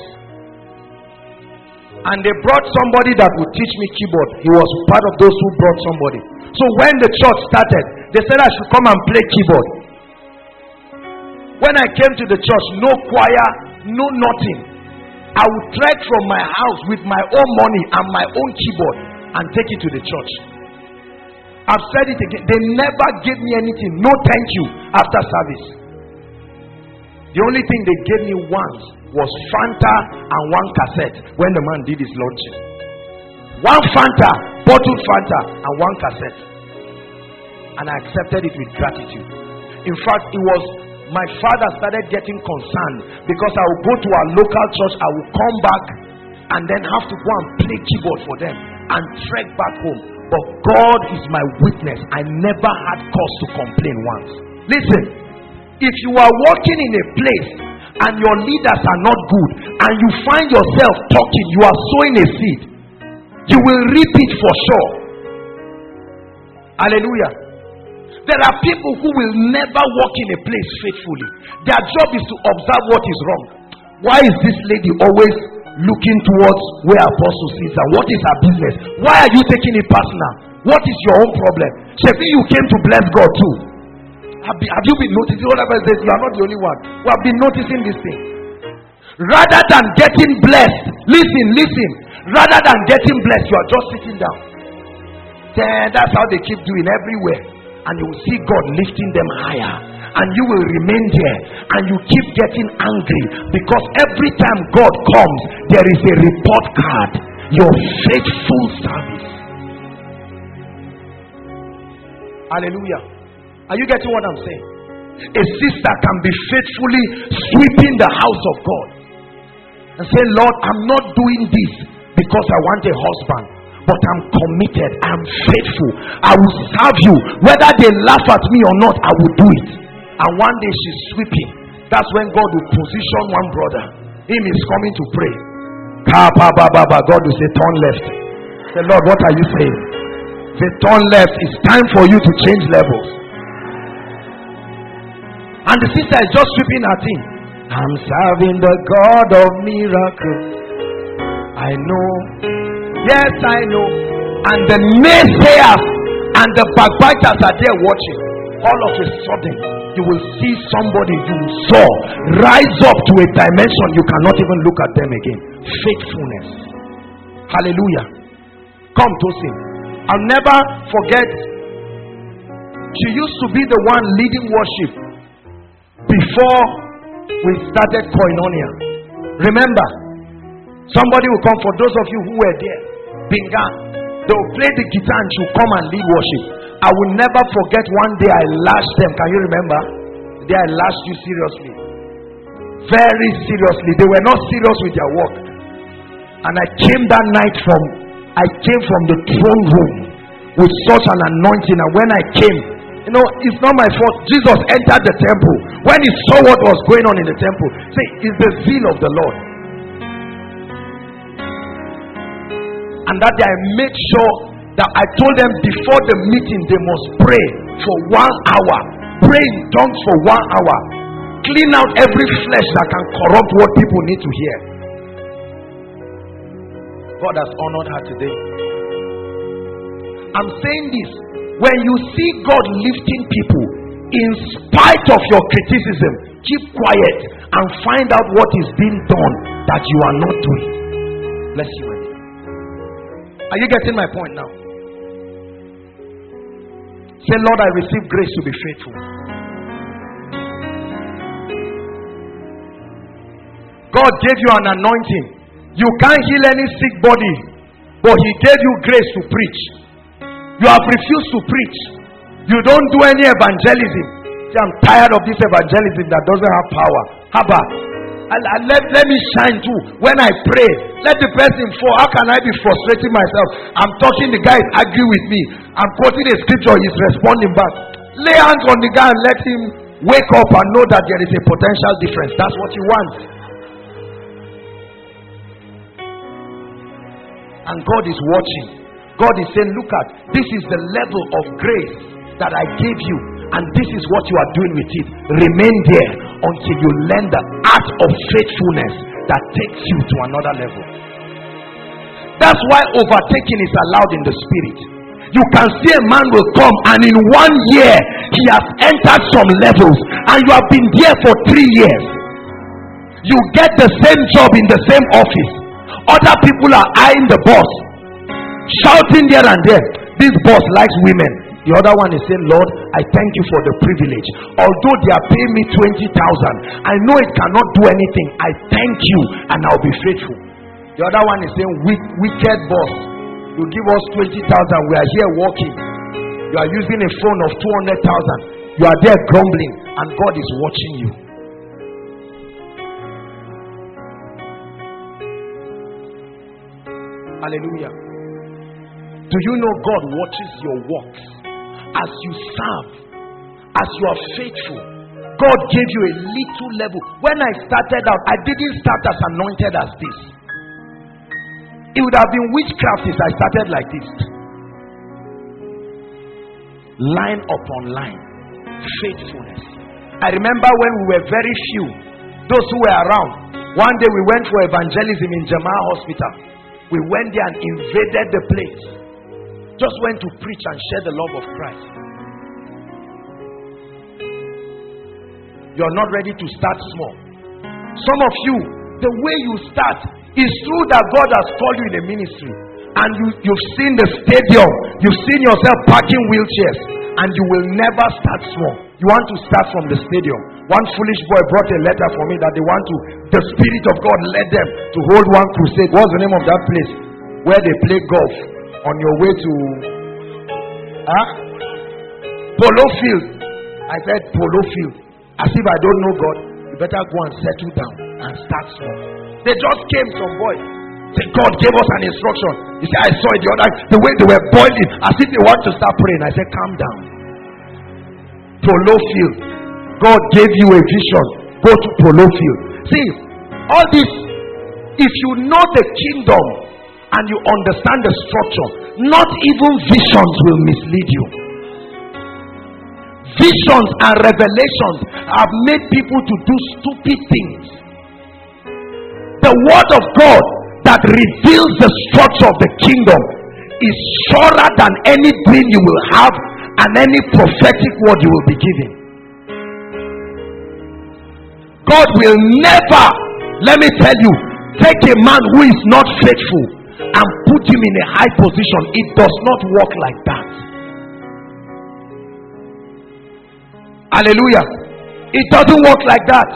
And they brought somebody that would teach me keyboard. He was part of those who brought somebody. So when the church started, they said I should come and play keyboard. When I came to the church, no choir, no nothing. I would trek from my house with my own money and my own keyboard and take it to the church. I've said it again. They never gave me anything. No thank you after service. The only thing they gave me once was Fanta and one cassette when the man did his launching. One Fanta, bottled Fanta and one cassette. And I accepted it with gratitude. In fact, it was my father started getting concerned because I would go to our local church, I would come back and then have to go and play keyboard for them and trek back home. But God is my witness. I never had cause to complain once. Listen, if you are working in a place and your leaders are not good and you find yourself talking, you are sowing a seed, you will reap it for sure. Hallelujah. There are people who will never work in a place faithfully. Their job is to observe what is wrong. Why is this lady always looking towards where apostle sits and what is her business? Why are you taking it personal? What is your own problem? Shebi, you came to bless God too. Have, be, have you been noticing? Whatever says, you are not the only one who have been noticing this thing. Rather than getting blessed, listen, listen. Rather than getting blessed, you are just sitting down. Then that's how they keep doing everywhere. And you will see God lifting them higher. And you will remain there. And you keep getting angry. Because every time God comes, there is a report card. your faithful service. Hallelujah. Are you getting what I'm saying? A sister can be faithfully sweeping the house of God and say, Lord, I'm not doing this because I want a husband, but I'm committed, I'm faithful, I will serve you. Whether they laugh at me or not, I will do it. And one day she's sweeping. That's when God will position one brother. Him is coming to pray. God will say, turn left. Say, Lord, what are you saying? Say, turn left. It's time for you to change levels. And the sister is just sweeping her thing. I'm serving the God of miracles. I know. Yes, I know. And the naysayers and the backbiters are there watching. All of a sudden, you will see somebody you saw rise up to a dimension you cannot even look at them again. Faithfulness. Hallelujah. Come to sing. I'll never forget. She used to be the one leading worship before we started Koinonia. Remember, somebody will come. For those of you who were there, Binga, they will play the guitar and she'll come and lead worship. I will never forget one day I lashed them. Can you remember? The day I lashed you seriously. Very seriously. They were not serious with their work. And I came that night from, I came from the throne room with such an anointing. And when I came, you know, it's not my fault. Jesus entered the temple. When he saw what was going on in the temple, say, it's the zeal of the Lord. And that day I made sure that I told them before the meeting they must pray for one hour. Pray in tongues for one hour. Clean out every flesh that can corrupt what people need to hear. God has honored her today. I'm saying this. When you see God lifting people, in spite of your criticism, keep quiet and find out what is being done that you are not doing. Bless you, my dear. Are you getting my point now? Say, Lord, I receive grace to be faithful. God gave you an anointing. You can't heal any sick body, but he gave you grace to preach. You have refused to preach. You don't do any evangelism. See, I'm tired of this evangelism that doesn't have power. Haba, I, I, let, let me shine too. When I pray, let the person fall. How can I be frustrating myself? I'm talking, the guy is arguing with me. I'm quoting a scripture, he's responding back. Lay hands on the guy and let him wake up and know that there is a potential difference. That's what you want. And God is watching. God is saying, look at, this is the level of grace that I gave you, and this is what you are doing with it. Remain there until you learn the art of faithfulness that takes you to another level. That's why overtaking is allowed in the spirit. You can see a man will come and in one year he has entered some levels, and you have been there for three years. You get the same job in the same office. Other people are eyeing the boss, shouting here and there. This boss likes women. The other one is saying, Lord, I thank you for the privilege. Although they are paying me twenty thousand, I know it cannot do anything. I thank you and I'll be faithful. The other one is saying, wicked boss, you give us twenty thousand, we are here working. You are using a phone of two hundred thousand. You are there grumbling, and God is watching you. Hallelujah. Do you know God watches your works as you serve, as you are faithful? God gave you a little level. When I started out, I didn't start as anointed as this. It would have been witchcraft if I started like this. Line upon line, faithfulness. I remember when we were very few, those who were around. One day we went for evangelism in Jama'ah Hospital. We went there and invaded the place. Just went to preach and share the love of Christ. You're not ready to start small. Some of you, the way you start is true that God has called you in a ministry, and you, you've seen the stadium, you've seen yourself parking wheelchairs, and you will never start small. You want to start from the stadium. One foolish boy brought a letter for me that they want to, the Spirit of God led them to hold one crusade. What's the name of that place? where they play golf on your way to huh? Polo field. I said polo field. As if I don't know God. You better go and settle down and start small. They just came, some boys. Say, God gave us an instruction. You see, I saw it the other, the way they were boiling, as if they want to start praying. I said, calm down. Polo field. God gave you a vision. Go to polo field. See, all this, if you know the kingdom and you understand the structure, not even visions will mislead you. Visions and revelations have made people to do stupid things. The word of God that reveals the structure of the kingdom is surer than any dream you will have and any prophetic word you will be given. God will never, let me tell you, take a man who is not faithful and put him in a high position. It does not work like that. Hallelujah. It doesn't work like that.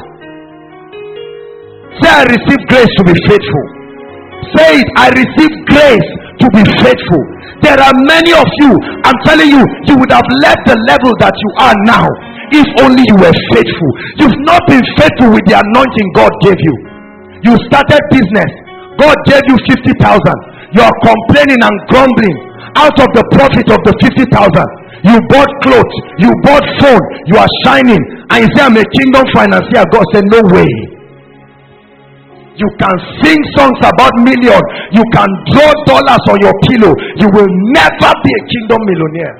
Say, I receive grace to be faithful. Say it, I receive grace to be faithful. There are many of you, I'm telling you, you would have left the level that you are now if only you were faithful. You've not been faithful with the anointing God gave you. You started business, God gave you fifty thousand. You are complaining and grumbling. Out of the profit of the fifty thousand, you bought clothes, you bought phone, you are shining, and you say, I'm a kingdom financier. God said, no way. You can sing songs about millions, you can draw dollars on your pillow, you will never be a kingdom millionaire.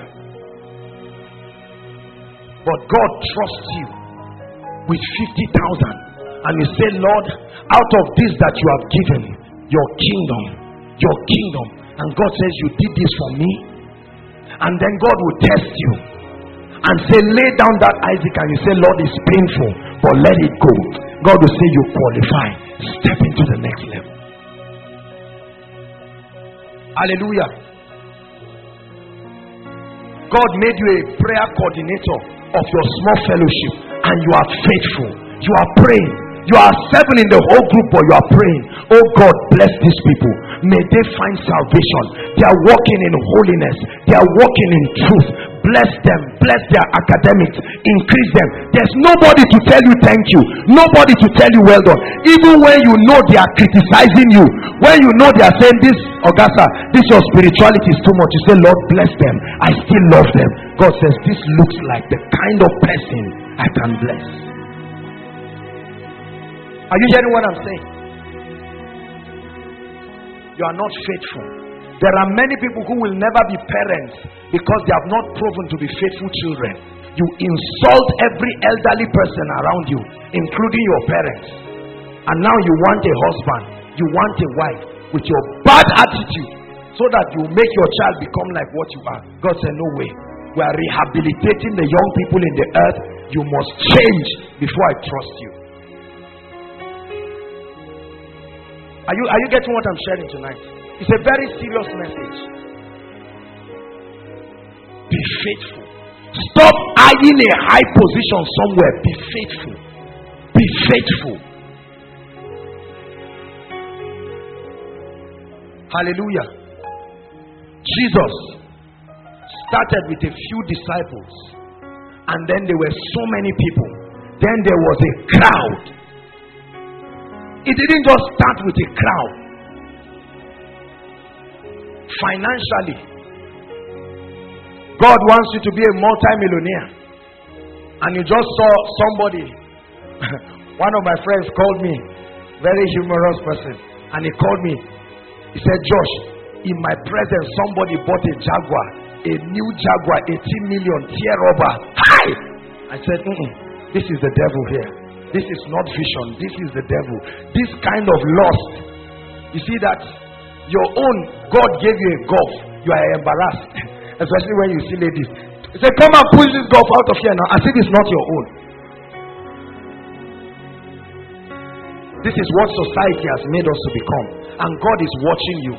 But God trusts you with fifty thousand, and you say, Lord, out of this that you have given, your kingdom, your kingdom, and God says, you did this for me. And then God will test you and say, lay down that Isaac, and you say, Lord, it's painful, but let it go. God will say, you qualify. Step into the next level. Hallelujah. God made you a prayer coordinator of your small fellowship, and you are faithful. You are praying. You are seven in the whole group, but you are praying. Oh God, bless these people. May they find salvation. They are walking in holiness. They are walking in truth. Bless them. Bless their academics. Increase them. There's nobody to tell you thank you. Nobody to tell you well done. Even when you know they are criticizing you, when you know they are saying, this Augusta, this your spirituality is too much, you say, Lord, bless them. I still love them. God says, this looks like the kind of person I can bless. Are you hearing what I'm saying? You are not faithful. There are many people who will never be parents because they have not proven to be faithful children. You insult every elderly person around you, including your parents. And now you want a husband, you want a wife with your bad attitude so that you make your child become like what you are. God said, no way. We are rehabilitating the young people in the earth. You must change before I trust you. Are you, are you getting what I'm sharing tonight? It's a very serious message. Be faithful. Stop eyeing a high position somewhere. Be faithful. Be faithful. Hallelujah. Jesus started with a few disciples, and then there were so many people. Then there was a crowd. It didn't just start with a crowd. Financially, God wants you to be a multi-millionaire, and you just saw somebody. One of my friends called me, very humorous person, and he called me. He said, Josh, in my presence somebody bought a Jaguar, a new Jaguar, eighteen million, tear rubber. Hi! I said, mm-mm, this is the devil here. This is not vision. This is the devil. This kind of lust. You see that your own, God gave you a golf. You are embarrassed. Especially when you see ladies. He said, come and pull this golf out of here now. As if it's not your own. This is what society has made us to become. And God is watching you.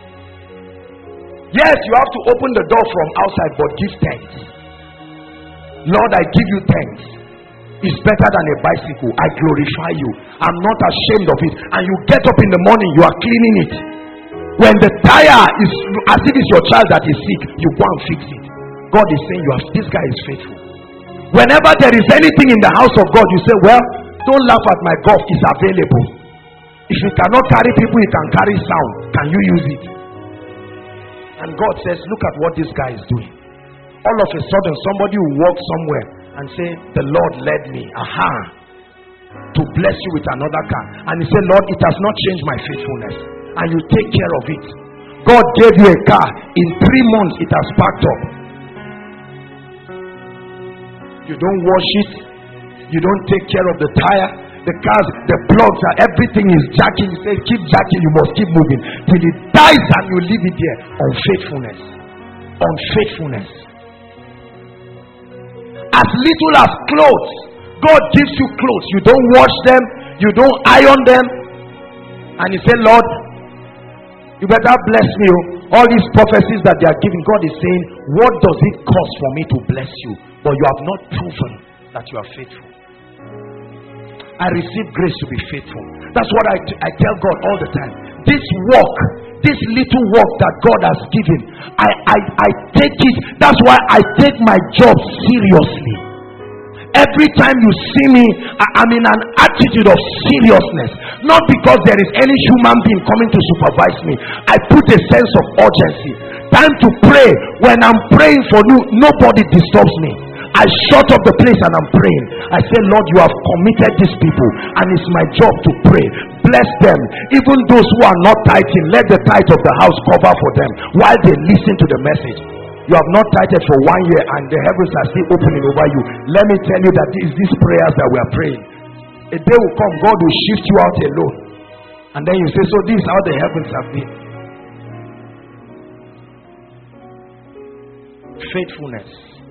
Yes, you have to open the door from outside, but give thanks. Lord, I give you thanks. It's better than a bicycle. I glorify you. I'm not ashamed of it. And you get up in the morning, you are cleaning it. When the tire is as if it's your child that is sick, you go and fix it. God is saying, you have, this guy is faithful. Whenever there is anything in the house of God, you say, well, don't laugh at my golf, it's available. If you cannot carry people, you can carry sound. Can you use it? And God says, look at what this guy is doing. All of a sudden, somebody will walk somewhere and say, the Lord led me, aha, to bless you with another car. And he said, Lord, it has not changed my faithfulness. And you take care of it. God gave you a car. In three months, it has packed up. You don't wash it. You don't take care of the tire. The cars, the plugs, are, everything is jacking. You say, keep jacking, you must keep moving. Till it dies and you leave it there. Unfaithfulness. Unfaithfulness. As little as clothes. God gives you clothes. You don't wash them. You don't iron them. And you say, Lord, you better bless me. All these prophecies that they are giving, God is saying, what does it cost for me to bless you? But you have not proven that you are faithful. I receive grace to be faithful. That's what I, I tell God all the time. This work, this little work that God has given, I, I, I take it. That's why I take my job seriously. Every time you see me, I, I'm in an attitude of seriousness. Not because there is any human being coming to supervise me. I put a sense of urgency. Time to pray. When I'm praying for you, nobody disturbs me. I shut up the place and I'm praying. I say, Lord, you have committed these people, and it's my job to pray. Bless them. Even those who are not tithing, let the tithe of the house cover for them while they listen to the message. You have not tithed for one year and the heavens are still opening over you. Let me tell you that it is these prayers that we are praying. A day will come, God will shift you out alone. And then you say, so this is how the heavens have been. Faithfulness.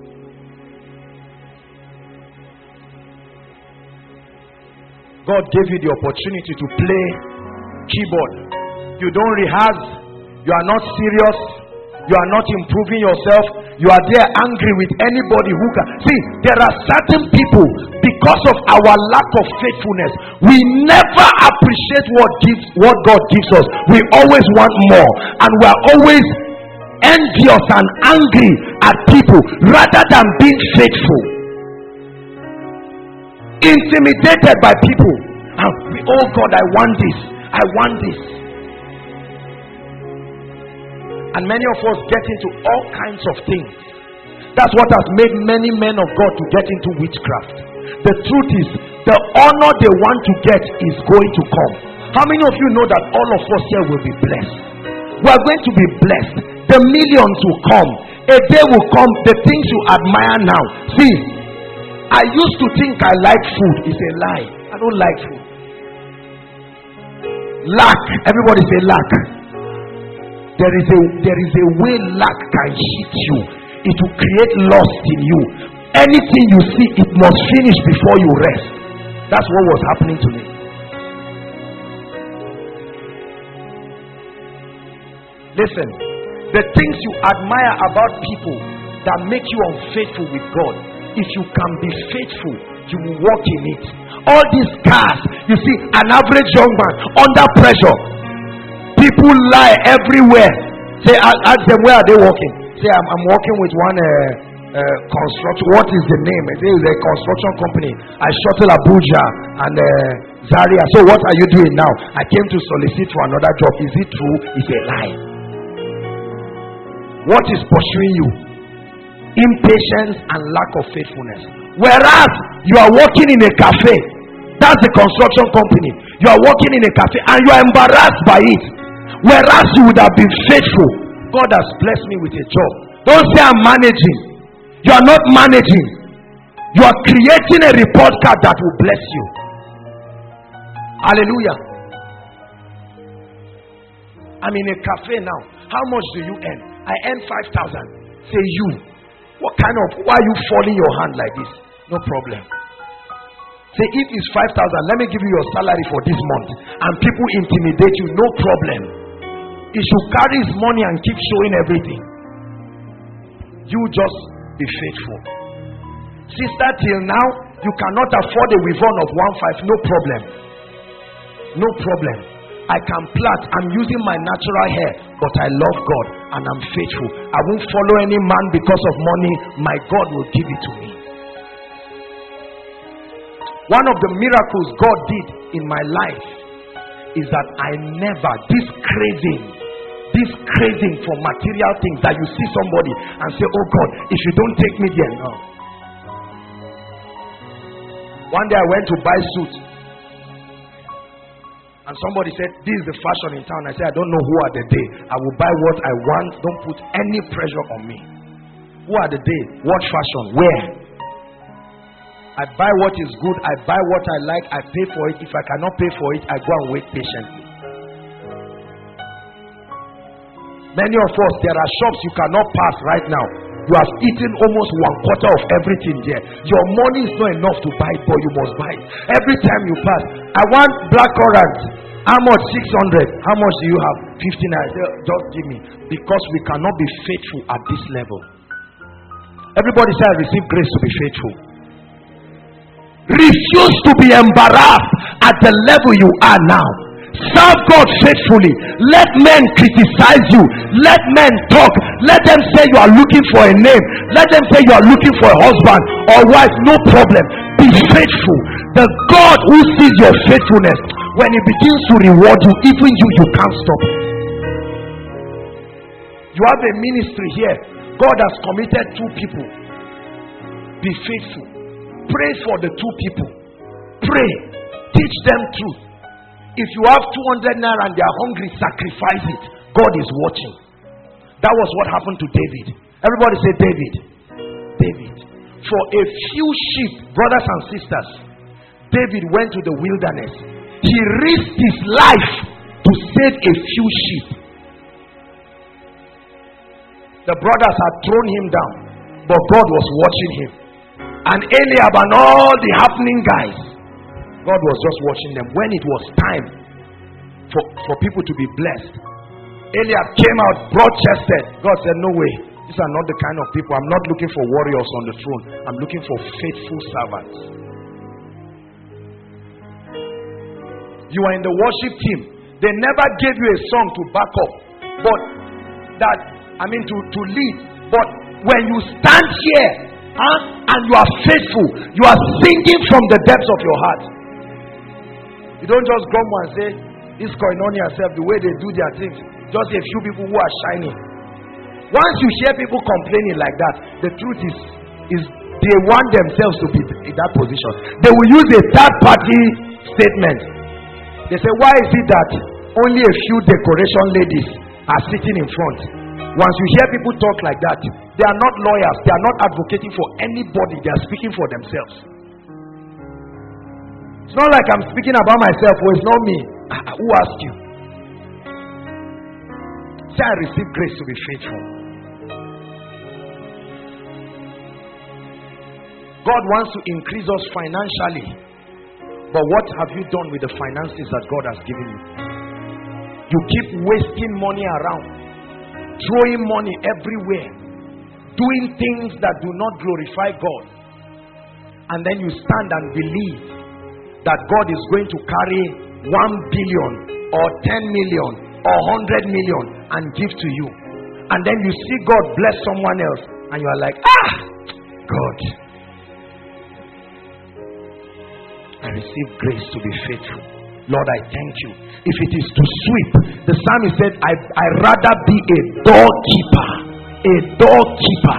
God gave you the opportunity to play keyboard. You don't rehearse. You are not serious. You are not improving yourself. You are there angry with anybody who can. See, there are certain people, because of our lack of faithfulness, we never appreciate what gives what God gives us. We always want more, and we are always envious and angry at people rather than being faithful. Intimidated by people, and we, oh God, I want this, I want this. And many of us get into all kinds of things. That's what has made many men of God to get into witchcraft. The truth is, the honor they want to get is going to come. How many of you know that all of us here will be blessed? We are going to be blessed. The millions will come. A day will come. The things you admire now. See, I used to think I like food. It's a lie. I don't like food. Lack. Everybody say lack. There is a there is a way lack can hit you. It will create lust in you. Anything you see, it must finish before you rest. That's what was happening to me. Listen, the things you admire about people that make you unfaithful with God, if you can be faithful, you will walk in it. All these cars, you see, an average young man under pressure, people lie everywhere. Say, ask them, where are they working? Say, I'm, I'm working with one uh, uh, construction. What is the name? It is a construction company. I shuttle Abuja and uh, Zaria. So what are you doing now? I came to solicit for another job. Is it true? It's a lie. What is pursuing you? Impatience and lack of faithfulness. Whereas you are working in a cafe, that's the construction company. You are working in a cafe and you are embarrassed by it. Whereas you would have been faithful. God has blessed me with a job. Don't say I'm managing. You are not managing. You are creating a report card that will bless you. Hallelujah. I'm in a cafe now. How much do you earn? I earn five thousand. Say you. What kind of, why are you folding your hand like this? No problem. Say, if it's five thousand, let me give you your salary for this month. And people intimidate you, no problem. He should carry his money and keep showing everything. You just be faithful. Sister, till now, you cannot afford a weavon of one five. No problem. No problem. I can plait. I'm using my natural hair, but I love God and I'm faithful. I won't follow any man because of money. My God will give it to me. One of the miracles God did in my life is that I never, this craving, this craving for material things that you see somebody and say, oh God, if you don't take me there, no. One day I went to buy suit and somebody said, this is the fashion in town. I said, I don't know who are the day. I will buy what I want. Don't put any pressure on me. Who are the day? What fashion? Where? I buy what is good. I buy what I like. I pay for it. If I cannot pay for it, I go and wait patiently. Many of us, there are shops you cannot pass right now. You have eaten almost one quarter of everything there. Your money is not enough to buy it, but you must buy it. Every time you pass, I want black currant. How much? six hundred. How much do you have? fifteen. I say, just give me. Because we cannot be faithful at this level. Everybody say, I receive grace to be faithful. Refuse to be embarrassed at the level you are now. Serve God faithfully. Let men criticize you. Let men talk. Let them say you are looking for a name. Let them say you are looking for a husband or wife. No problem. Be faithful. The God who sees your faithfulness, when he begins to reward you, even you, you can't stop. You have a ministry here. God has committed two people. Be faithful. Pray for the two people. Pray. Teach them truth. If you have two hundred naira and they are hungry, sacrifice it. God is watching. That was what happened to David. Everybody say David. David. For a few sheep, brothers and sisters, David went to the wilderness. He risked his life to save a few sheep. The brothers had thrown him down, but God was watching him. And Eliab and all the happening guys, God was just watching them. When it was time for, for people to be blessed, Eliab came out broad-chested. God said, no way. These are not the kind of people. I'm not looking for warriors on the throne. I'm looking for faithful servants. You are in the worship team. They never gave you a song to back up. But that, I mean to, to lead. But when you stand here huh, and you are faithful, you are singing from the depths of your heart. You don't just grumble and say, this koinonia self, the way they do their things, just a few people who are shining. Once you hear people complaining like that, the truth is, is they want themselves to be in that position. They will use a third party statement. They say, why is it that only a few decoration ladies are sitting in front? Once you hear people talk like that, they are not lawyers, they are not advocating for anybody, they are speaking for themselves. It's not like I'm speaking about myself, or it's not me. Who asked you? Say, I receive grace to be faithful. God wants to increase us financially. But what have you done with the finances that God has given you? You keep wasting money around, throwing money everywhere, doing things that do not glorify God. And then you stand and believe that God is going to carry one billion or ten million or hundred million and give to you. And then you see God bless someone else and you are like, ah, God, I receive grace to be faithful. Lord, I thank you. If it is to sweep, the psalmist said, I, I rather be a doorkeeper. A doorkeeper.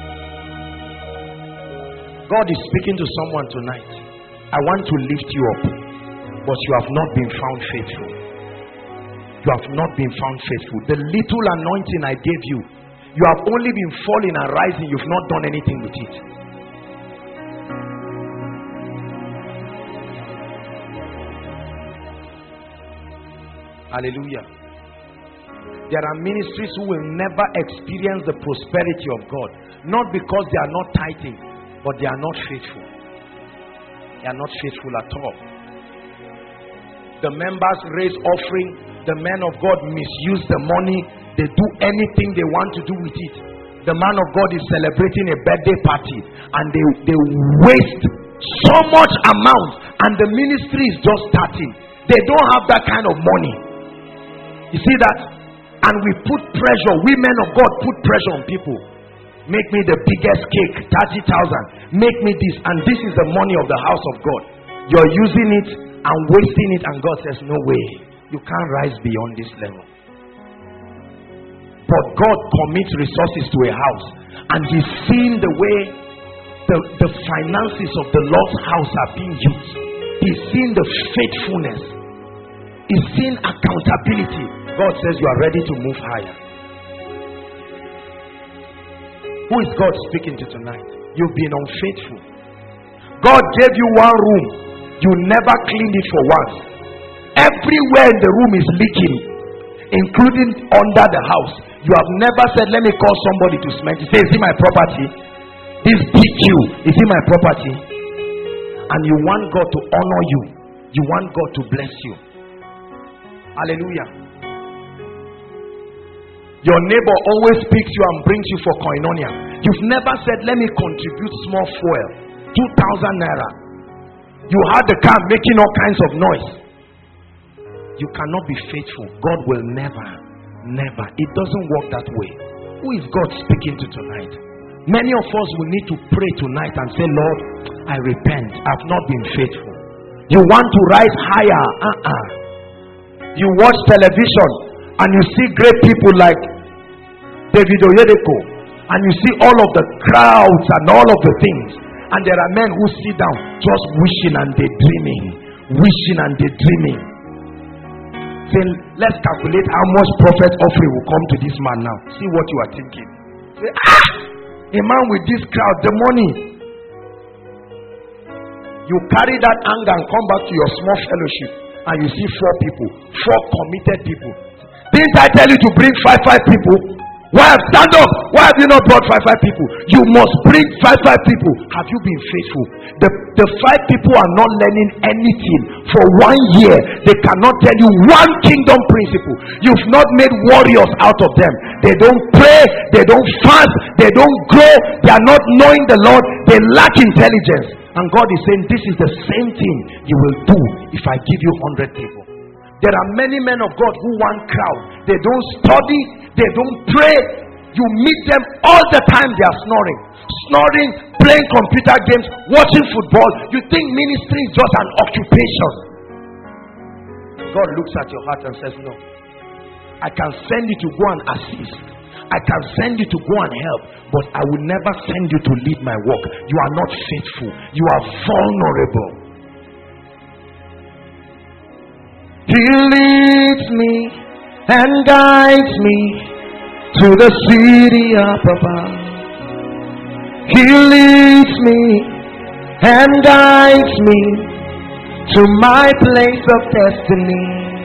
God is speaking to someone tonight. I want to lift you up, but you have not been found faithful. You have not been found faithful. The little anointing I gave you, you have only been falling and rising. You've not done anything with it. Hallelujah. There are ministries who will never experience the prosperity of God, not because they are not tithing, but they are not faithful. They are not faithful at all. The members raise offering. The men of God misuse the money. They do anything they want to do with it. The man of God is celebrating a birthday party and they, they waste so much amount, and the ministry is just starting. They don't have that kind of money. You see that? And we put pressure, we men of God put pressure on people. Make me the biggest cake, thirty thousand. Make me this, and this is the money of the house of God. You're using it and wasting it, and God says, no way. You can't rise beyond this level. But God commits resources to a house, and He's seen the way the, the finances of the Lord's house are being used. He's seen the faithfulness. He's seen accountability. God says you are ready to move higher. Who is God speaking to tonight? You've been unfaithful. God gave you one room. You never cleaned it for once. Everywhere in the room is leaking, including under the house. You have never said, let me call somebody to cement. You say, is it my property? This P Q, is it my property? And you want God to honor you. You want God to bless you. Hallelujah. Your neighbor always picks you and brings you for koinonia. You've never said, let me contribute small fuel, two thousand naira. You had the car making all kinds of noise. You cannot be faithful. God will never, never. It doesn't work that way. Who is God speaking to tonight? Many of us will need to pray tonight and say, Lord, I repent. I've not been faithful. You want to rise higher. Uh-uh. You watch television and you see great people like David Oyedepo, and you see all of the crowds and all of the things, and there are men who sit down just wishing and daydreaming, wishing and daydreaming. Say, let's calculate how much prophet offering will come to this man now. See what you are thinking. Say, ah, a man with this crowd, the money. You carry that anger and come back to your small fellowship, and you see four people, four committed people. Didn't I tell you to bring five five people? Why stand up? Why have you not brought five five people? You must bring five five people. Have you been faithful? The the five people are not learning anything for one year. They cannot tell you one kingdom principle. You've not made warriors out of them. They don't pray. They don't fast. They don't grow. They are not knowing the Lord. They lack intelligence. And God is saying, this is the same thing you will do if I give you one hundred people. There are many men of God who want crowd. They don't study. They don't pray. You meet them all the time. They are snoring. Snoring, playing computer games, watching football. You think ministry is just an occupation. God looks at your heart and says, no. I can send you to go and assist. I can send you to go and help. But I will never send you to lead my work. You are not faithful. You are vulnerable. He leads me and guides me to the city up above. He leads me and guides me to my place of destiny.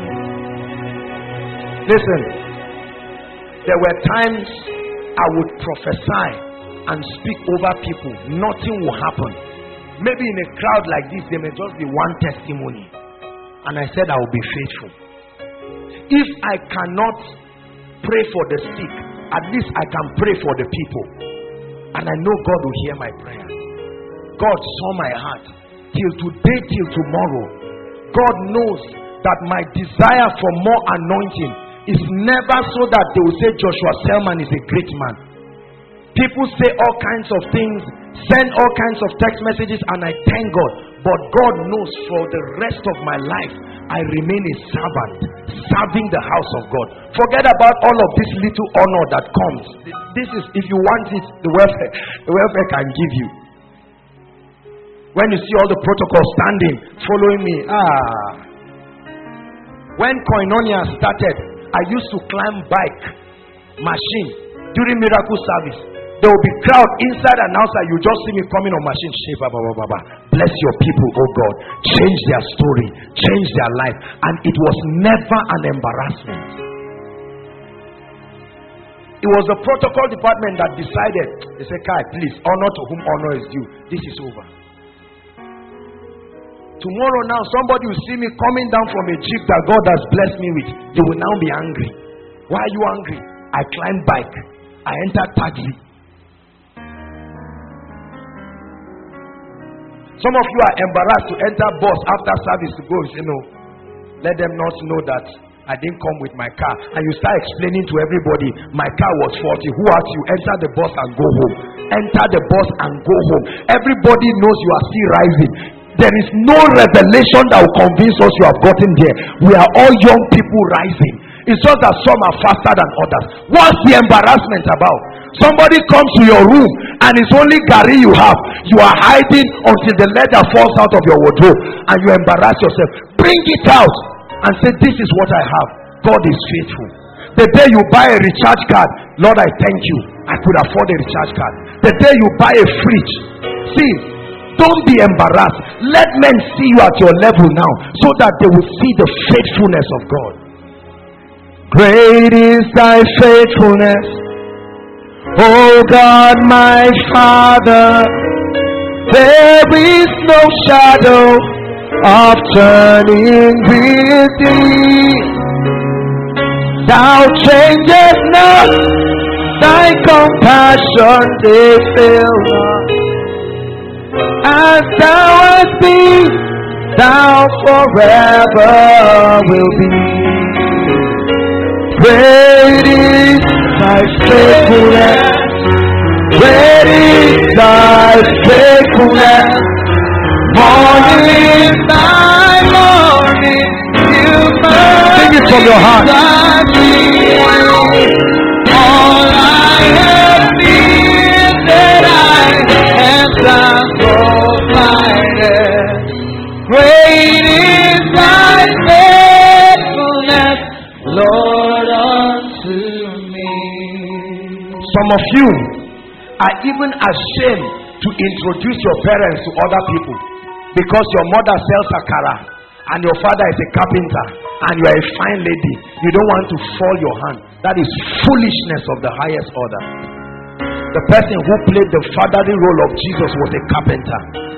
Listen, there were times I would prophesy and speak over people. Nothing will happen. Maybe in a crowd like this, there may just be one testimony. And I said I will be faithful. If I cannot pray for the sick, at least I can pray for the people. And I know God will hear my prayer. God saw my heart. Till today, till tomorrow, God knows that my desire for more anointing is never so that they will say Joshua Selman is a great man. People say all kinds of things, send all kinds of text messages, and I thank God. But God knows for the rest of my life, I remain a servant, serving the house of God. Forget about all of this little honor that comes. This is, if you want it, the welfare, the welfare can give you. When you see all the protocols standing, following me, ah. When Koinonia started, I used to climb bike, machine, during miracle service. There will be crowd inside and outside. You just see me coming on machine. Bless your people, oh God. Change their story. Change their life. And it was never an embarrassment. It was the protocol department that decided. They said, Kai, please, honor to whom honor is due. This is over. Tomorrow now, somebody will see me coming down from a jeep that God has blessed me with. They will now be angry. Why are you angry? I climb bike. I enter taxi. Some of you are embarrassed to enter bus after service to go. You know, let them not know that I didn't come with my car. And you start explaining to everybody, my car was faulty. Who asked you? Enter the bus and go home. Enter the bus and go home. Everybody knows you are still rising. There is no revelation that will convince us you have gotten there. We are all young people rising. It's just that some are faster than others. What's the embarrassment about? Somebody comes to your room and it's only Gary you have. You are hiding until the leather falls out of your wardrobe and you embarrass yourself. Bring it out and say, this is what I have. God is faithful. The day you buy a recharge card, Lord, I thank you. I could afford a recharge card. The day you buy a fridge, see, don't be embarrassed. Let men see you at your level now so that they will see the faithfulness of God. Great is thy faithfulness, O God my Father. There is no shadow of turning with thee. Thou changest not, thy compassion they fail not. As thou hast been, thou forever will be. Great is thy faithfulness, great is thy faithfulness. Morning by morning, you sing it from your heart. All I have needed, I have provided. Great is thy faithfulness, Lord, unto me. Some of you are even ashamed to introduce your parents to other people because your mother sells akara and your father is a carpenter and you are a fine lady. You don't want to fall your hand. That is foolishness of the highest order. The person who played the fatherly role of Jesus was a carpenter.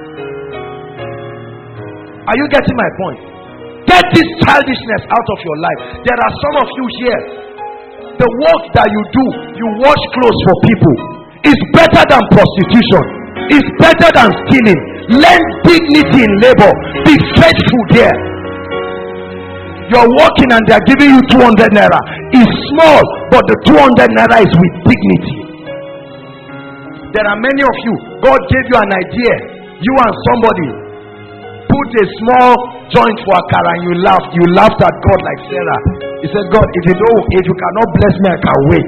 Are you getting my point? Get this childishness out of your life. There are some of you here, the work that you do, you wash clothes for people, is better than prostitution. It's better than stealing. Learn dignity in labor. Be faithful there. You're working and they're giving you two hundred naira. It's small, but the two hundred naira is with dignity. There are many of you, God gave you an idea. You and somebody put a small joint for akara and you laughed. You laughed at God like Sarah. He said, God, if you don't, if you cannot bless me, I can wait.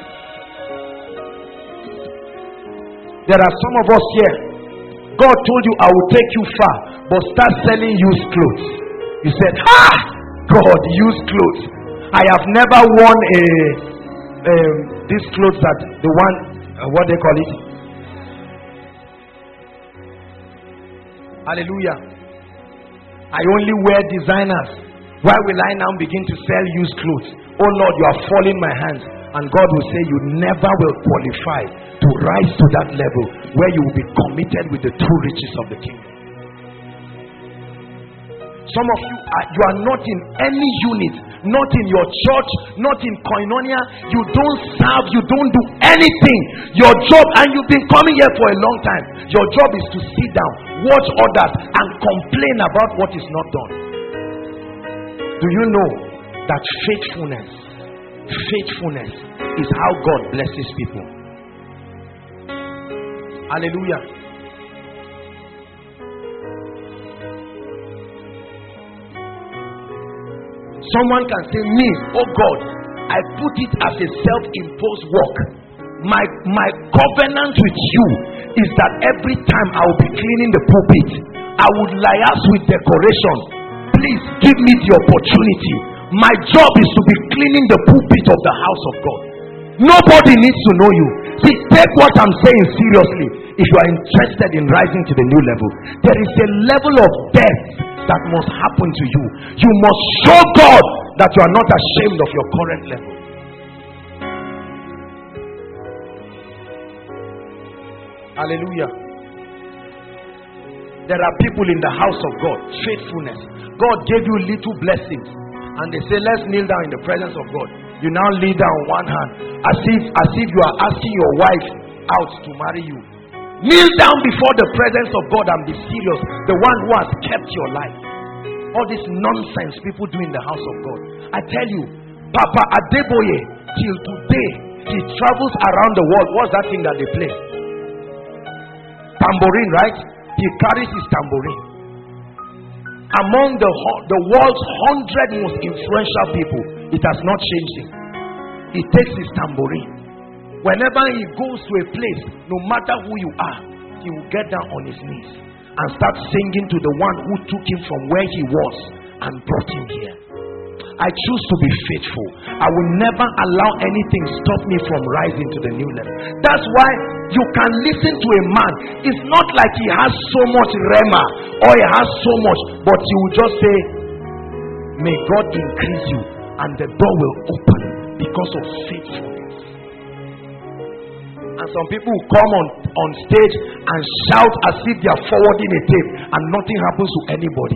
There are some of us here. God told you, I will take you far, but start selling used clothes. You said, ah, God, used clothes. I have never worn a um, these clothes that the one uh, what they call it. Hallelujah. I only wear designers. Why will I now begin to sell used clothes? Oh Lord, you are falling my hands. And God will say you never will qualify to rise to that level where you will be committed with the true riches of the kingdom. Some of you are, you are not in any unit, not in your church, not in koinonia. You don't serve, you don't do anything. Your job, and you've been coming here for a long time, your job is to sit down, watch others and complain about what is not done. Do you know that faithfulness faithfulness is how God blesses people? Hallelujah. Someone can say, me, oh God, I put it as a self-imposed work. My my covenant with you is that every time I will be cleaning the pulpit, I would liaise with decoration. Please give me the opportunity. My job is to be cleaning the pulpit of the house of God. Nobody needs to know you. See, take what I'm saying seriously. If you are interested in rising to the new level, there is a level of death that must happen to you. You must show God that you are not ashamed of your current level. Hallelujah. There are people in the house of God, faithfulness. God gave you little blessings, and they say, let's kneel down in the presence of God. You now lay down one hand, as if as if you are asking your wife out to marry you. Kneel down before the presence of God and be serious. The one who has kept your life. All this nonsense people do in the house of God. I tell you, Papa Adeboye, till today, he travels around the world. What's that thing that they play? Tambourine, right? He carries his tambourine. Among the, the world's hundred most influential people, it has not changed him. He takes his tambourine. Whenever he goes to a place, no matter who you are, he will get down on his knees and start singing to the one who took him from where he was and brought him here. I choose to be faithful. I will never allow anything stop me from rising to the new level. That's why you can listen to a man. It's not like he has so much rema or he has so much, but you will just say, may God increase you, and the door will open because of faithfulness. And some people will come on, on stage and shout as if they are forwarding a tape and nothing happens to anybody.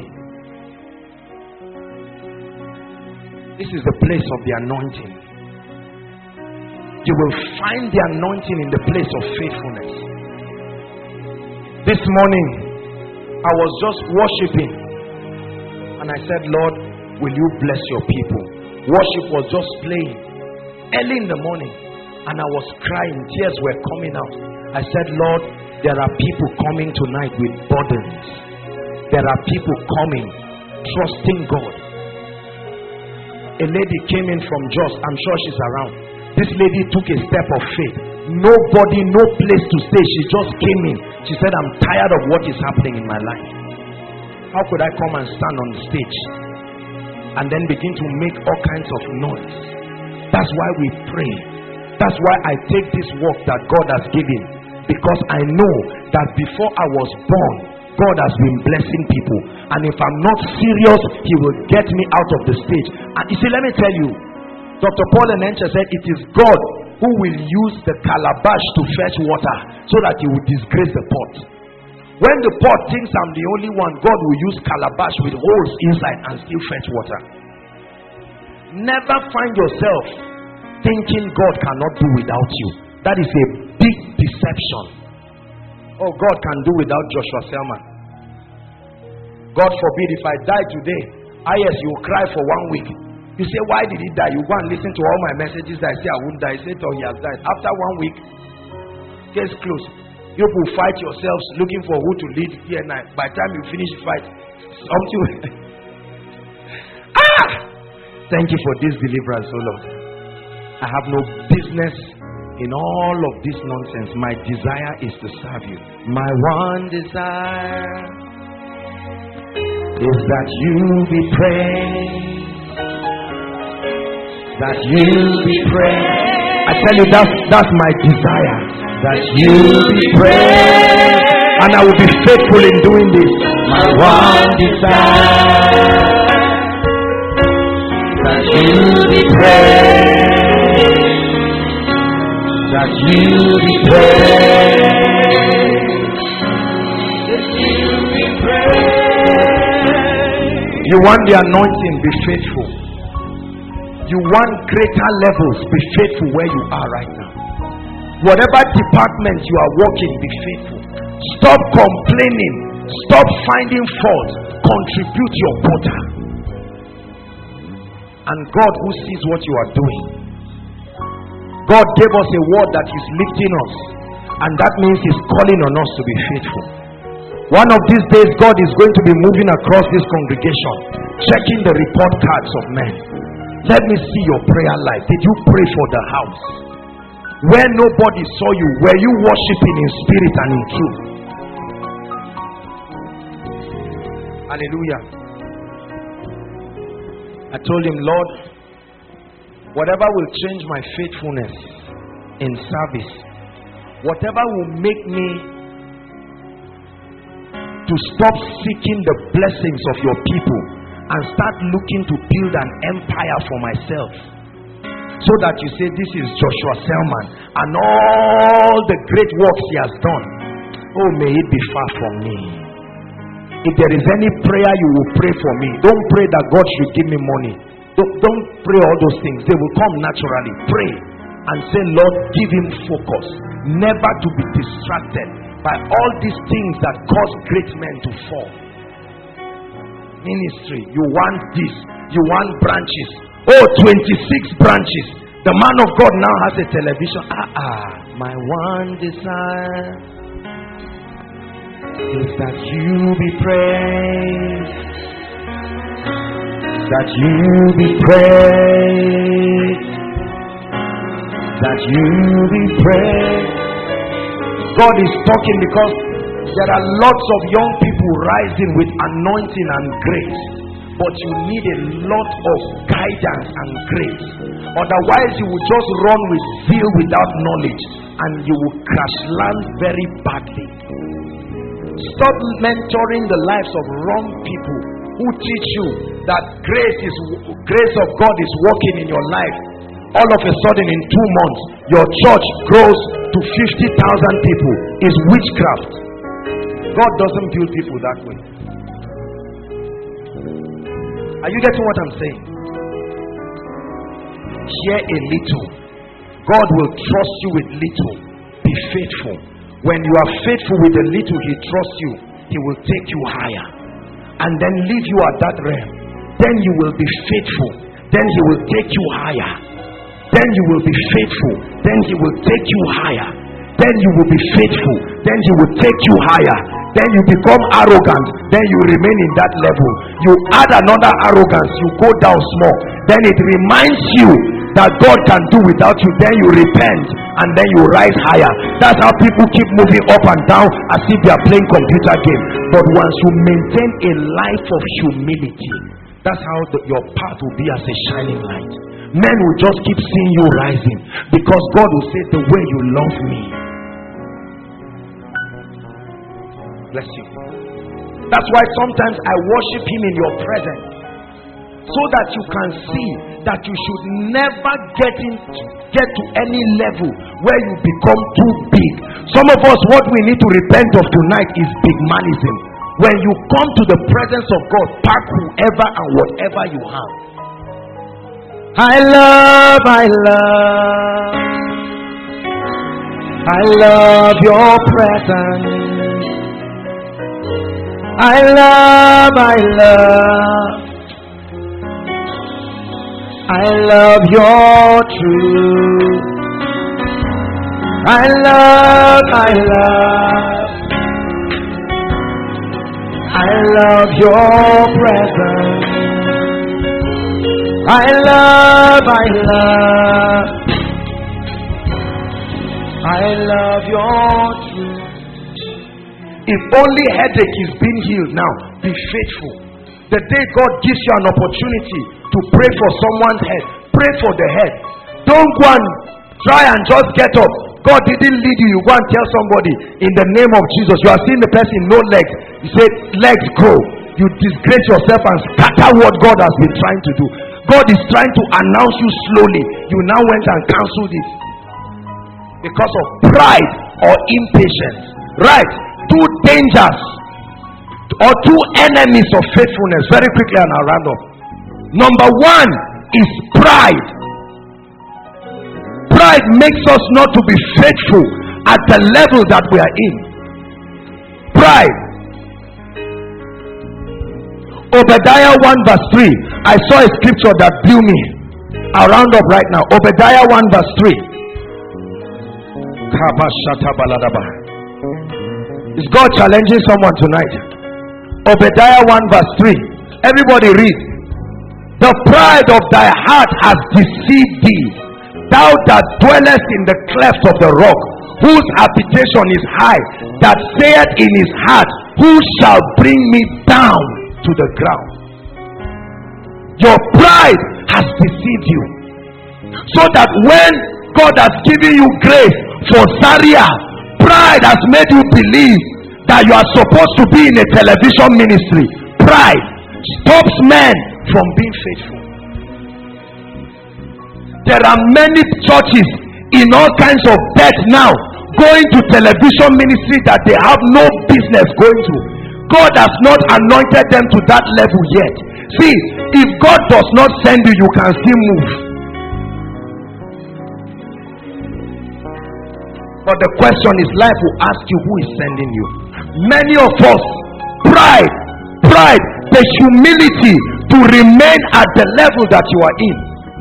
This is the place of the anointing. You will find the anointing in the place of faithfulness. This morning, I was just worshiping and I said, Lord, will you bless your people? Worship was just playing early in the morning and I was crying. Tears were coming out. I said, Lord, there are people coming tonight with burdens. There are people coming trusting God. A lady came in from Jos. I'm sure she's around. This lady took a step of faith. Nobody, no place to stay. She just came in. She said, I'm tired of what is happening in my life. How could I come and stand on the stage and then begin to make all kinds of noise? That's why we pray. That's why I take this work that God has given, because I know that before I was born, God has been blessing people, and if I'm not serious, He will get me out of the stage. And you see, let me tell you, Doctor Paul Enenche said it is God who will use the calabash to fetch water so that He will disgrace the pot. When the pot thinks I'm the only one, God will use calabash with holes inside and still fetch water. Never find yourself thinking God cannot do without you. That is a big deception. Oh, God can do without Joshua Selman. God forbid if I die today, ah yes, you will cry for one week. You say, why did he die? You go and listen to all my messages that I say I won't die. You say, oh, he has died. After one week, case closed. You will fight yourselves looking for who to lead here and night. By the time you finish the fight, something will ah! Thank you for this deliverance, oh Lord. I have no business in all of this nonsense. My desire is to serve you. My one desire is that you be praised. That you be praised. I tell you, that's, that's my desire. That you be praised. And I will be faithful in doing this. My one desire. That you be praised. That you be praised. That you be praised. You want the anointing, be faithful. You want greater levels, be faithful where you are right now. Whatever department you are working, be faithful. Stop complaining. Stop finding fault. Contribute your quota. And God, who sees what you are doing, God gave us a word that is lifting us, and that means He's calling on us to be faithful. One of these days, God is going to be moving across this congregation, checking the report cards of men. Let me see your prayer life. Did you pray for the house? Where nobody saw you, were you worshiping in spirit and in truth? Hallelujah. I told him, Lord, whatever will change my faithfulness in service, whatever will make me to stop seeking the blessings of your people and start looking to build an empire for myself, so that you say, this is Joshua Selman and all the great works he has done, oh, may it be far from me. If there is any prayer you will pray for me, don't pray that God should give me money. Don't, don't pray all those things. They will come naturally. Pray and say, Lord, give him focus, never to be distracted by all these things that cause great men to fall. ministry. You want this. You want branches. Oh, twenty-six branches. The man of God now has a television. Ah, ah. My one desire is that you be praised. That you be praised. That you be praised. God is talking because there are lots of young people rising with anointing and grace, but you need a lot of guidance and grace. Otherwise you will just run with zeal without knowledge, and you will crash land very badly. Stop mentoring the lives of wrong people who teach you that grace is grace of God is working in your life. All of a sudden in two months your church grows to fifty thousand people. Is witchcraft. God doesn't build people that way. Are you getting what I'm saying? Share a little. God will trust you with little. Be faithful. When you are faithful with the little He trusts you, He will take you higher and then leave you at that realm. Then you will be faithful. Then He will take you higher. Then you will be faithful. Then He will take you higher. Then you will be faithful. Then He will take you higher. Then you become arrogant. Then you remain in that level. You add another arrogance. You go down small. Then it reminds you that God can do without you. Then you repent and then you rise higher. That's how people keep moving up and down as if they are playing computer game. But once you maintain a life of humility, that's how the, your path will be as a shining light. Men will just keep seeing you rising because God will say, the way you love me. Bless you. That's why sometimes I worship Him in your presence, so that you can see that you should never get in, get to any level where you become too big. Some of us, what we need to repent of tonight is big manism. When you come to the presence of God, pack whoever and whatever you have. I love, I love, I love your presence. I love, I love, I love your truth. I love, I love, I love your presence. I love, I love, I love your truth. If only headache is being healed now, be faithful. The day God gives you an opportunity to pray for someone's head, pray for the head. Don't go and try and just get up. God didn't lead you. You go and tell somebody in the name of Jesus. You are seeing the person no legs. You say legs grow. You disgrace yourself and scatter what God has been trying to do. God is trying to announce you slowly. You now went and cancelled it because of pride or impatience. Right? Two dangers or two enemies of faithfulness. Very quickly and I'll round up. Number one is pride. Pride makes us not to be faithful at the level that we are in. Pride. Obadiah one verse three. I saw a scripture that blew me. I'll round up right now. Obadiah one verse three. Is God challenging someone tonight? Obadiah one verse three. Everybody read. The pride of thy heart has deceived thee, thou that dwellest in the cleft of the rock, whose habitation is high, that saith in his heart, who shall bring me down to the ground? Your pride has deceived you, so that when God has given you grace for Zaria, pride has made you believe that you are supposed to be in a television ministry. Pride stops men from being faithful. There are many churches in all kinds of debt now, going to television ministry that they have no business going to. God has not anointed them to that level yet. See, if God does not send you, you can still move. But the question is, life will ask you, who is sending you? Many of us, pride, pride, the humility to remain at the level that you are in.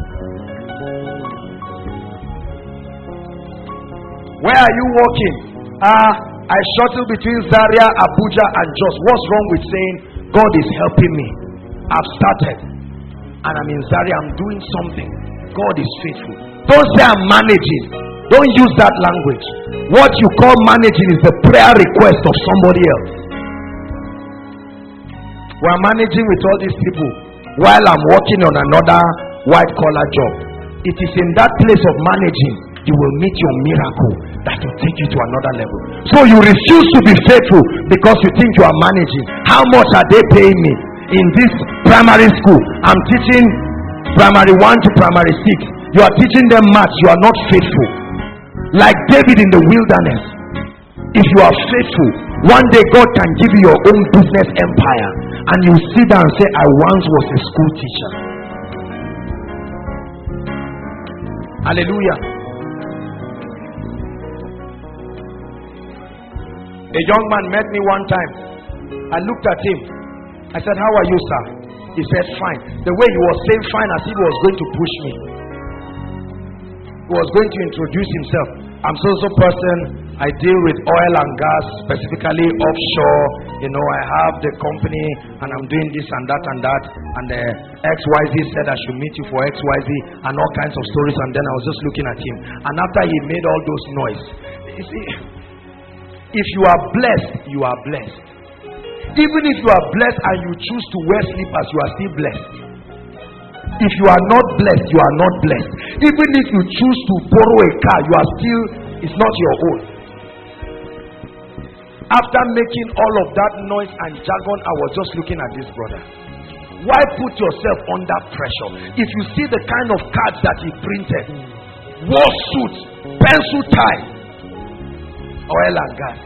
Where are you walking? Ah, uh, I shuttle between Zaria, Abuja, and Jos. What's wrong with saying God is helping me? I've started, and I'm in Zaria. I'm doing something. God is faithful. Don't say I'm managing. Don't use that language. What you call managing is the prayer request of somebody else. We're managing with all these people while I'm working on another white collar job. It is in that place of managing you will meet your miracle that will take you to another level. So you refuse to be faithful because you think you are managing. How much are they paying me? In this primary school, I'm teaching primary one to primary six. You are teaching them maths. You are not faithful. Like David in the wilderness. If you are faithful, one day God can give you your own business empire, and you sit down and say, I once was a school teacher. Hallelujah. A young man met me one time. I looked at him. I said, how are you, sir? He said, fine. The way he was saying fine, as if he was going to push me. He was going to introduce himself. I'm so so person. I deal with oil and gas, specifically offshore. You know, I have the company and I'm doing this and that and that. And the X Y Z said I should meet you for X Y Z and all kinds of stories. And then I was just looking at him. And after he made all those noise, you see, if you are blessed, you are blessed. Even if you are blessed and you choose to wear slippers, you are still blessed. If you are not blessed, you are not blessed. Even if you choose to borrow a car, you are still, it's not your own. After making all of that noise and jargon, I was just looking at this brother. Why put yourself under pressure? If you see the kind of cards that he printed, war suits, pencil tie, oil and gas.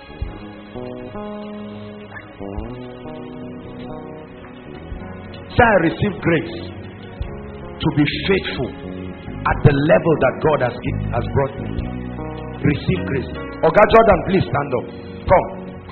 So I received grace to be faithful at the level that God has, has brought me. Receive grace. Oga Jordan, please stand up. Come.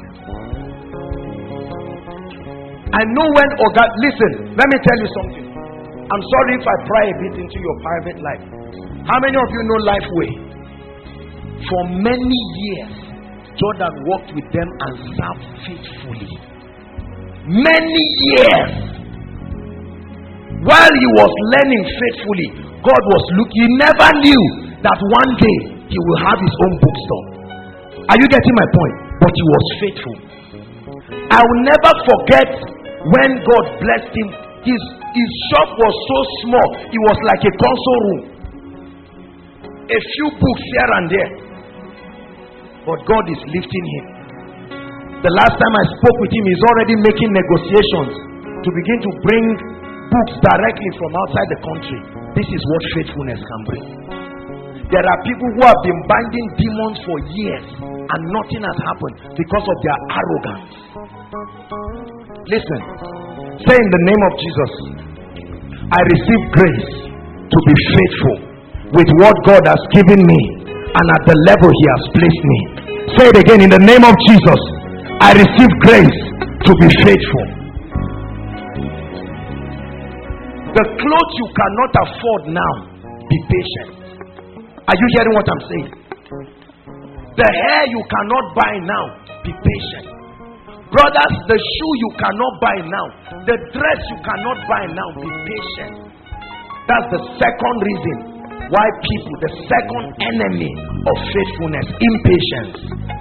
I know when Oga, listen, let me tell you something. I'm sorry if I pry a bit into your private life. How many of you know Lifeway? For many years, Jordan worked with them and served faithfully. Many years. While he was learning faithfully, God was looking. He never knew that one day he will have his own bookstore. Are you getting my point? But he was faithful. I will never forget when God blessed him. His, his shop was so small, it was like a console room. A few books here and there. But God is lifting him. The last time I spoke with him, he's already making negotiations to begin to bring books directly from outside the country. This is what faithfulness can bring. There are people who have been binding demons for years and nothing has happened because of their arrogance. Listen, say in the name of Jesus, I receive grace to be faithful with what God has given me and at the level he has placed me. Say it again, in the name of Jesus, I receive grace to be faithful. The clothes you cannot afford now, be patient. Are you hearing what I'm saying? The hair you cannot buy now, be patient. Brothers, the shoe you cannot buy now, the dress you cannot buy now, be patient. That's the second reason why people, the second enemy of faithfulness, impatience.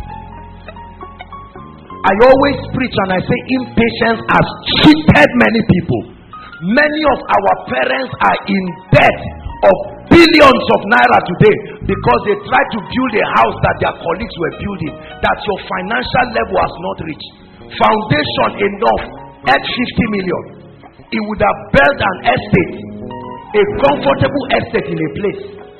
I always preach and I say impatience has cheated many people. Many of our parents are in debt of billions of naira today because they tried to build a house that their colleagues were building, that your financial level has not reached. Foundation enough at fifty million. It would have built an estate, a comfortable estate in a place.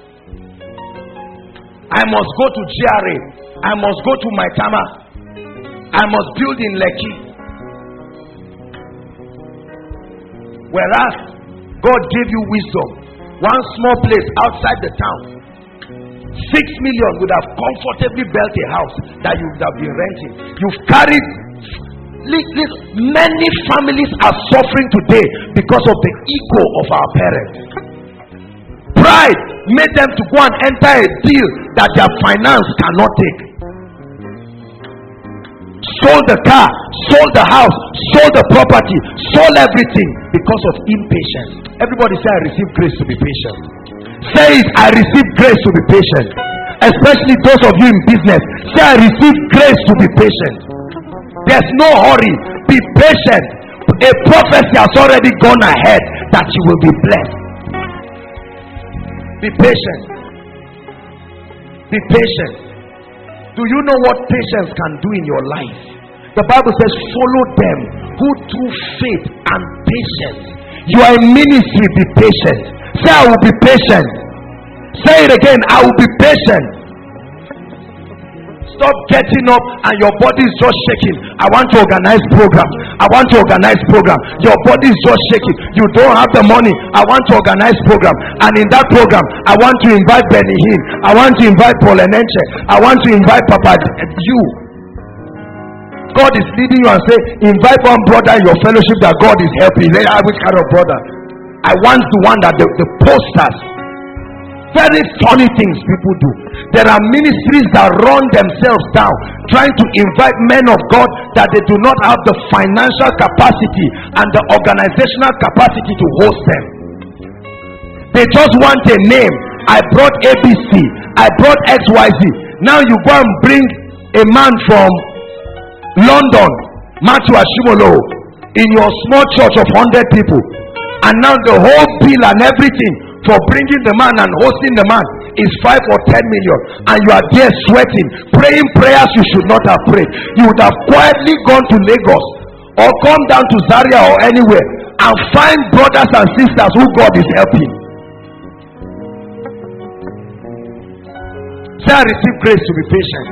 I must go to G R A. I must go to Maitama. I must build in Lekki. Whereas God gave you wisdom. One small place outside the town, six million would have comfortably built a house that you would have been renting. You've carried Many families are suffering today because of the ego of our parents. Pride made them to go and enter a deal that their finance cannot take. Sold the car, sold the house, sold the property, sold everything because of impatience. Everybody say, I receive grace to be patient. Say it, I receive grace to be patient. Especially those of you in business, say, I receive grace to be patient. There's no hurry. Be patient. A prophecy has already gone ahead that you will be blessed. Be patient. Be patient. Do you know what patience can do in your life? The Bible says, follow them who through faith and patience. You are in ministry, be patient. Say, I will be patient. Say it again, I will be patient. Stop getting up and your body is just shaking. I want to organize program. I want to organize program. Your body is just shaking. You don't have the money. I want to organize program. And in that program, I want to invite Benny Hinn. I want to invite Paul Enenche. I want to invite Papa. You. God is leading you and say, invite one brother in your fellowship that God is helping. Say, ah, which kind of brother? I want the one that the, the posters. Very funny things people do. There are ministries that run themselves down trying to invite men of God that they do not have the financial capacity and the organizational capacity to host them. They just want a name. I brought A B C, I brought X Y Z. Now you go and bring a man from London, Matthew Ashimolo, in your small church of one hundred people, and now the whole bill and everything for bringing the man and hosting the man is five or ten million, and you are there sweating, praying prayers you should not have prayed. You would have quietly gone to Lagos or come down to Zaria or anywhere and find brothers and sisters who God is helping. Say, I receive grace to be patient.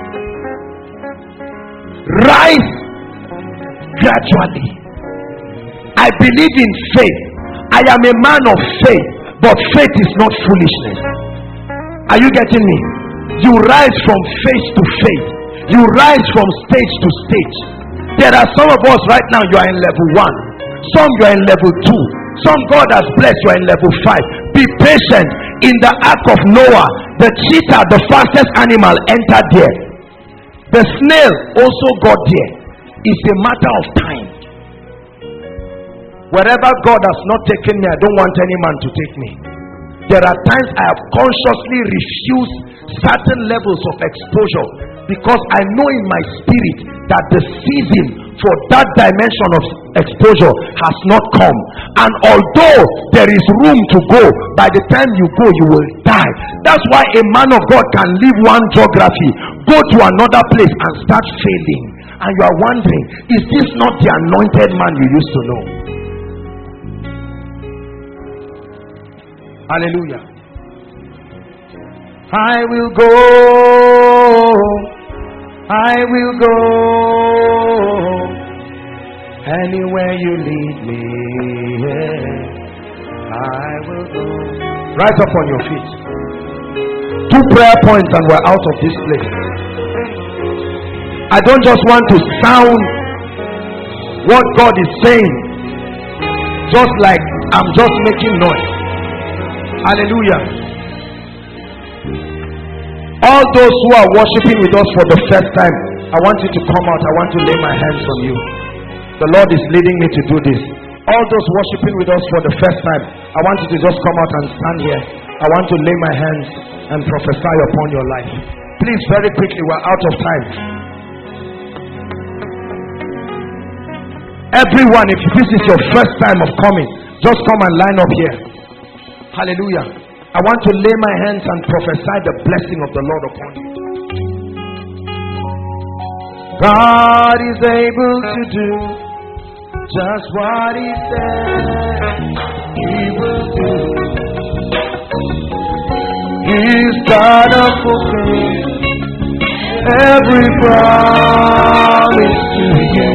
Rise gradually. I believe in faith. I am a man of faith. But faith is not foolishness. Are you getting me? You rise from faith to faith. You rise from stage to stage. There are some of us right now, you are in level one. Some you are in level two. Some God has blessed, you are in level five. Be patient. In the ark of Noah, the cheetah, the fastest animal, entered there. The snail also got there. It's a matter of time. Wherever God has not taken me, I don't want any man to take me. There are times I have consciously refused certain levels of exposure because I know in my spirit that the season for that dimension of exposure has not come. And although there is room to go, by the time you go, you will die. That's why a man of God can leave one geography, go to another place and start failing. And you are wondering, is this not the anointed man you used to know? Hallelujah. I will go, I will go anywhere you lead me. Yeah. I will go. Rise up on your feet. Two prayer points and we're out of this place. I don't just want to sound what God is saying just like I'm just making noise. Hallelujah. All those who are worshiping with us for the first time, I want you to come out. I want to lay my hands on you. The Lord is leading me to do this. All those worshiping with us for the first time, I want you to just come out and stand here. I want to lay my hands and prophesy upon your life. Please, very quickly, we're out of time. Everyone, if this is your first time of coming, just come and line up here. Hallelujah. I want to lay my hands and prophesy the blessing of the Lord upon you. God is able to do just what He said He will do. He's God of fulfilling every promise to you.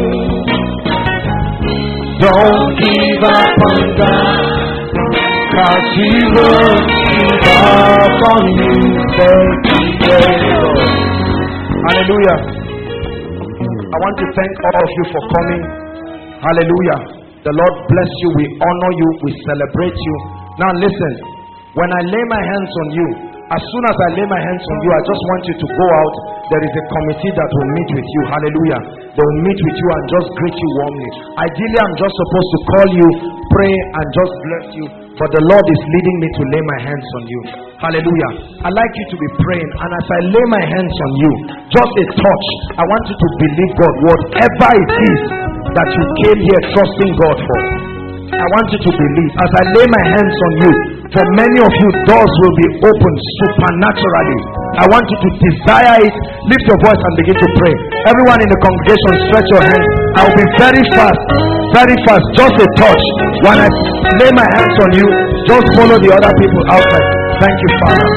Don't give up on God, 'cause He will give up on you. Hallelujah. I want to thank all of you for coming. Hallelujah. The Lord bless you. We honor you. We celebrate you. Now listen. When I lay my hands on you, as soon as I lay my hands on you, I just want you to go out. There is a committee that will meet with you. Hallelujah. They will meet with you and just greet you warmly. Ideally, I'm just supposed to call you, pray, and just bless you. But the Lord is leading me to lay my hands on you. Hallelujah. I'd like you to be praying. And as I lay my hands on you, just a touch, I want you to believe God. Whatever it is that you came here trusting God for, I want you to believe. As I lay my hands on you, for many of you, doors will be opened supernaturally. I want you to desire it. Lift your voice and begin to pray. Everyone in the congregation, stretch your hands. I will be very fast, very fast. Just a touch. When I lay my hands on you, just follow the other people outside. Thank you, Father.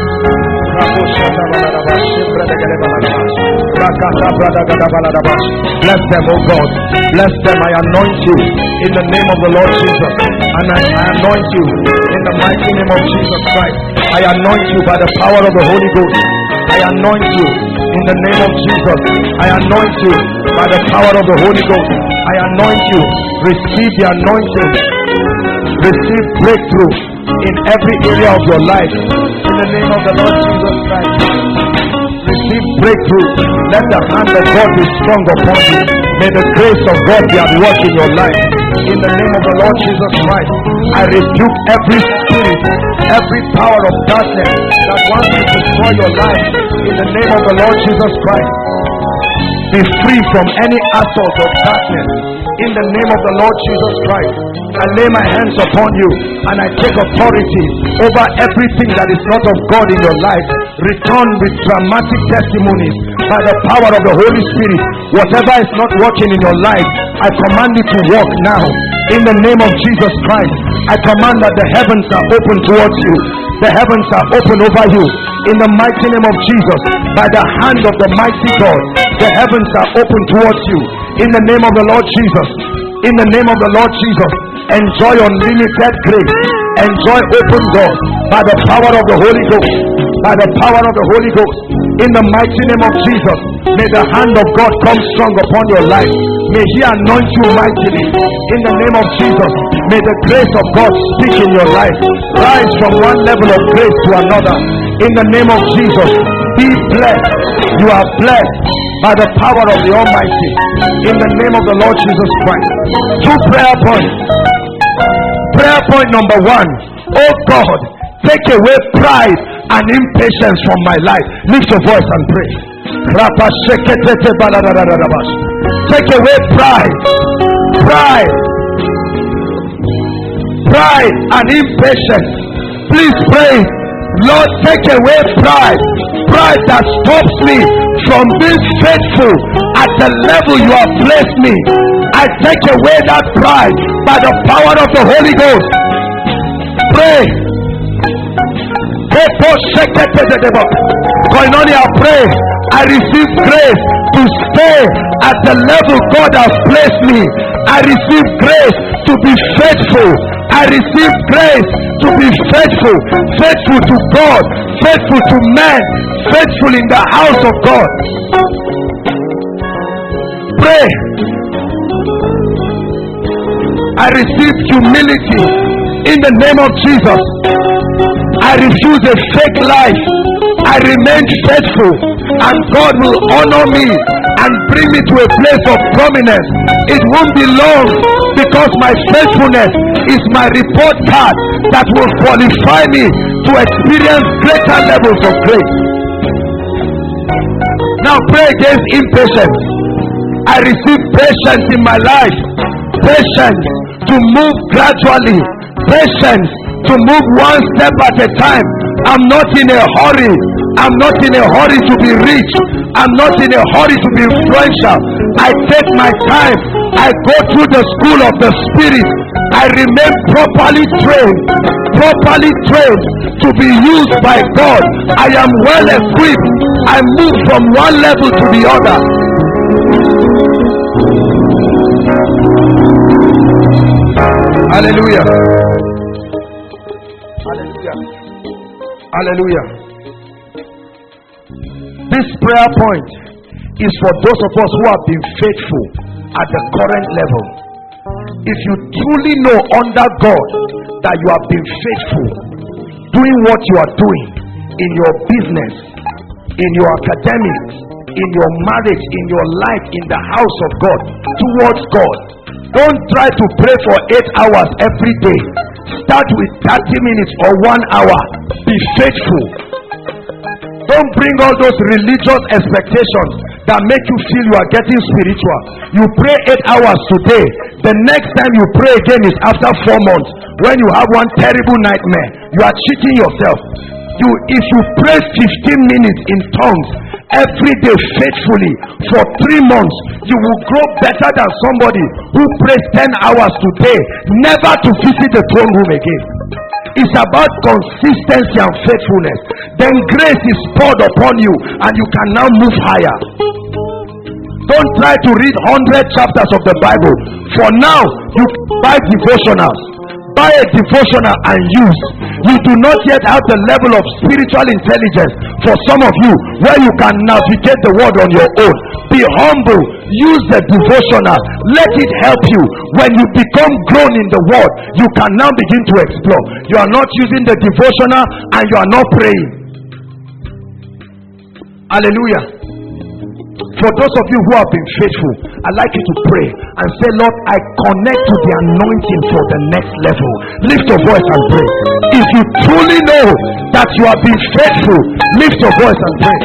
Bless them, oh God. Bless them. I anoint you in the name of the Lord Jesus. And I, I anoint you in the mighty name of Jesus Christ. I anoint you by the power of the Holy Ghost. I anoint you in the name of Jesus. I anoint you by the power of the Holy Ghost. I anoint you. Receive the anointing. Receive breakthrough in every area of your life in the name of the Lord Jesus Christ. Receive breakthrough. Let the hand of God be strong upon you. May the grace of God be at work in your life in the name of the Lord Jesus Christ. I rebuke every spirit, every power of darkness that wants to destroy your life in the name of the Lord Jesus Christ. Be free from any assault of darkness in the name of the Lord Jesus Christ. I lay my hands upon you and I take authority over everything that is not of God in your life. Return with dramatic testimonies by the power of the Holy Spirit. Whatever is not working in your life, I command it to work now in the name of Jesus Christ. I command that the heavens are open towards you. The heavens are open over you in the mighty name of Jesus. By the hand of the mighty God, the heavens are open towards you in the name of the Lord Jesus. In the name of the Lord Jesus, enjoy unlimited grace. Enjoy open doors by the power of the Holy Ghost. By the power of the Holy Ghost. In the mighty name of Jesus, may the hand of God come strong upon your life. May He anoint you mightily. In the name of Jesus, may the grace of God speak in your life. Rise from one level of grace to another. In the name of Jesus, be blessed. You are blessed by the power of the Almighty. In the name of the Lord Jesus Christ. Two prayer points. Prayer point number one. Oh God, take away pride and impatience from my life. Lift your voice and pray. Take away pride. Pride. Pride and impatience. Please pray. Lord, take away pride. Pride that stops me from being faithful at the level you have placed me. I take away that pride by the power of the Holy Ghost. Pray. Koinonia, pray. I receive grace to stay at the level God has placed me. I receive grace to be faithful. I receive grace to be faithful. Faithful to God. Faithful to men. Faithful in the house of God. Pray. I receive humility in the name of Jesus. I refuse a fake life. I remain faithful, and God will honor me and bring me to a place of prominence. It won't be long, because my faithfulness is my report card that will qualify me to experience greater levels of grace. Now pray against impatience. I receive patience in my life. Patience to move gradually. Patience to move one step at a time. I'm not in a hurry. I'm not in a hurry to be rich. I'm not in a hurry to be influential. I take my time. I go through the school of the Spirit. I remain properly trained. Properly trained to be used by God. I am well equipped. I move from one level to the other. Hallelujah. Hallelujah. Hallelujah. This prayer point is for those of us who have been faithful at the current level. If you truly know under God that you have been faithful doing what you are doing in your business, in your academics, in your marriage, in your life, in the house of God, towards God, don't try to pray for eight hours every day. Start with thirty minutes or one hour. Be faithful. Don't bring all those religious expectations that make you feel you are getting spiritual. You pray eight hours today. The next time you pray again is after four months, when you have one terrible nightmare. You are cheating yourself. You, if you pray fifteen minutes in tongues every day faithfully for three months, you will grow better than somebody who prays ten hours today, never to visit the throne room again. It's about consistency and faithfulness. Then grace is poured upon you and you can now move higher. Don't try to read one hundred chapters of the Bible. For now, you buy devotionals. Buy a devotional and use. You do not yet have the level of spiritual intelligence for some of you where you can navigate the word on your own. Be humble. Use the devotional. Let it help you. When you become grown in the word, you can now begin to explore. You are not using the devotional and you are not praying. Hallelujah. For those of you who have been faithful, I'd like you to pray and say, Lord, I connect to the anointing for the next level. Lift your voice and pray. If you truly know that you have been faithful, lift your voice and pray.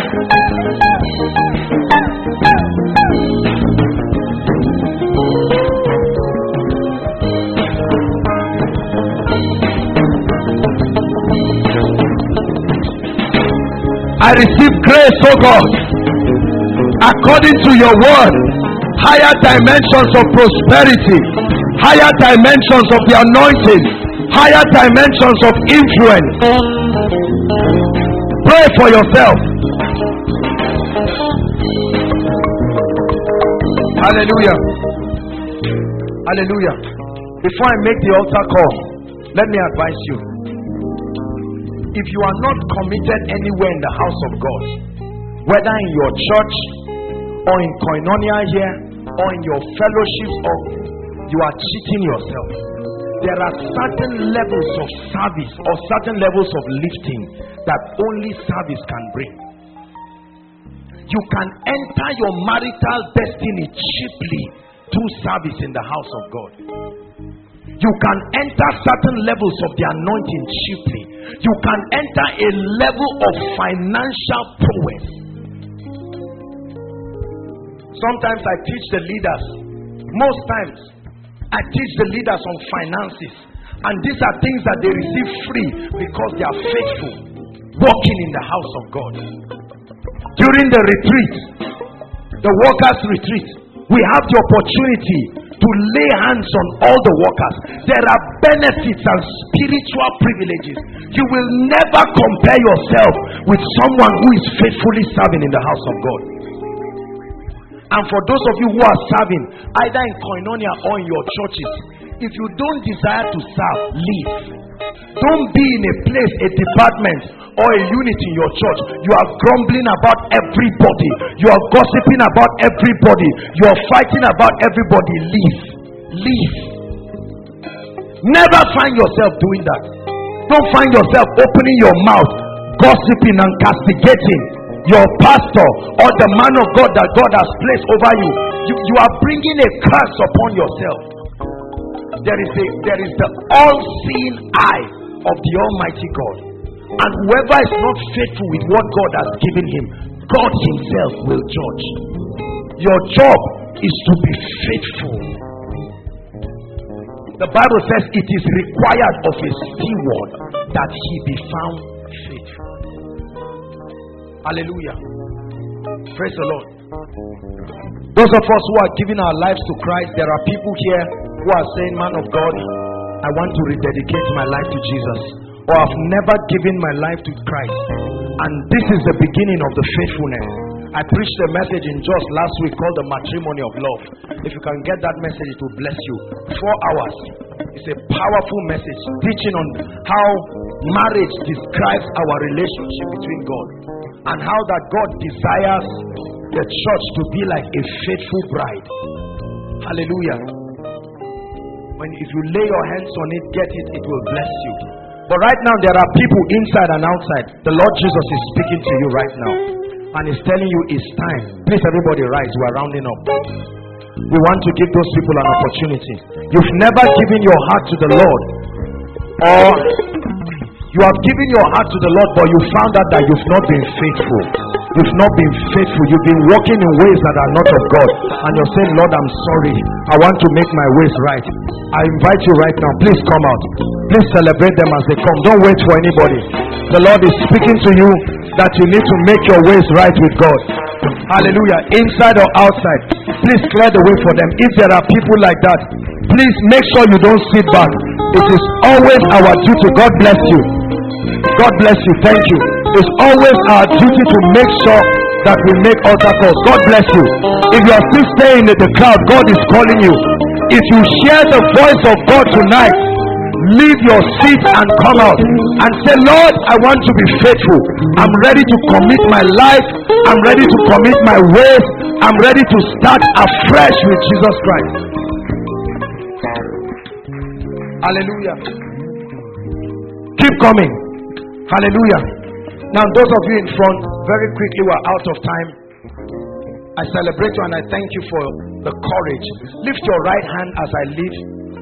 I receive grace, oh God, according to your word, higher dimensions of prosperity, higher dimensions of the anointing, higher dimensions of influence. Pray for yourself. Hallelujah. Hallelujah. Before I make the altar call, let me advise you. If you are not committed anywhere in the house of God, whether in your church or in koinonia here or in your fellowships, or you are cheating yourself. There are certain levels of service or certain levels of lifting that only service can bring. You can enter your marital destiny cheaply through service in the house of God. You can enter certain levels of the anointing cheaply. You can enter a level of financial prowess. Sometimes I teach the leaders, most times I teach the leaders on finances, and these are things that they receive free because they are faithful, walking in the house of God. During the retreat, the workers' retreat, we have the opportunity to lay hands on all the workers. There are benefits and spiritual privileges. You will never compare yourself with someone who is faithfully serving in the house of God. And for those of you who are serving, either in koinonia or in your churches, if you don't desire to serve, leave. Don't be in a place, a department, or a unit in your church. You are grumbling about everybody. You are gossiping about everybody. You are fighting about everybody. Leave. Leave. Never find yourself doing that. Don't find yourself opening your mouth, gossiping and castigating your pastor or the man of God that God has placed over you. You, you are bringing a curse upon yourself. There is a there is the all-seeing eye of the Almighty God, and whoever is not faithful with what God has given him, God himself will judge. Your job is to be faithful. The Bible says it is required of a steward that he be found faithful. Hallelujah. Praise the Lord. Those of us who are giving our lives to Christ, there are people here who are saying, man of God, I want to rededicate my life to Jesus, or I've never given my life to Christ, and this is the beginning of the faithfulness. I preached a message in Jos last week called the matrimony of love. If you can get that message, it will bless you. Four hours. It's a powerful message teaching on how marriage describes our relationship between God, and how that God desires the church to be like a faithful bride. Hallelujah. When if you lay your hands on it, get it, it will bless you. But right now there are people inside and outside. The Lord Jesus is speaking to you right now and is telling you it's time. Please everybody rise, we are rounding up. We want to give those people an opportunity. You've never given your heart to the Lord, or you have given your heart to the Lord, but you found out that you've not been faithful. You've not been faithful. You've been walking in ways that are not of God. And you're saying, Lord, I'm sorry. I want to make my ways right. I invite you right now. Please come out. Please celebrate them as they come. Don't wait for anybody. The Lord is speaking to you that you need to make your ways right with God. Hallelujah. Inside or outside. Please clear the way for them. If there are people like that, please make sure you don't sit back. It is always our duty. God bless you. God bless you. Thank you. It's always our duty to make sure that we make altar calls. God bless you. If you are still staying in the crowd, God is calling you. If you share the voice of God tonight, leave your seat and come out and say, Lord, I want to be faithful. I'm ready to commit my life. I'm ready to commit my ways. I'm ready to start afresh with Jesus Christ. Hallelujah. Keep coming. Hallelujah. Now those of you in front, very quickly, we're out of time. I celebrate you and I thank you for the courage. Lift your right hand as I leave.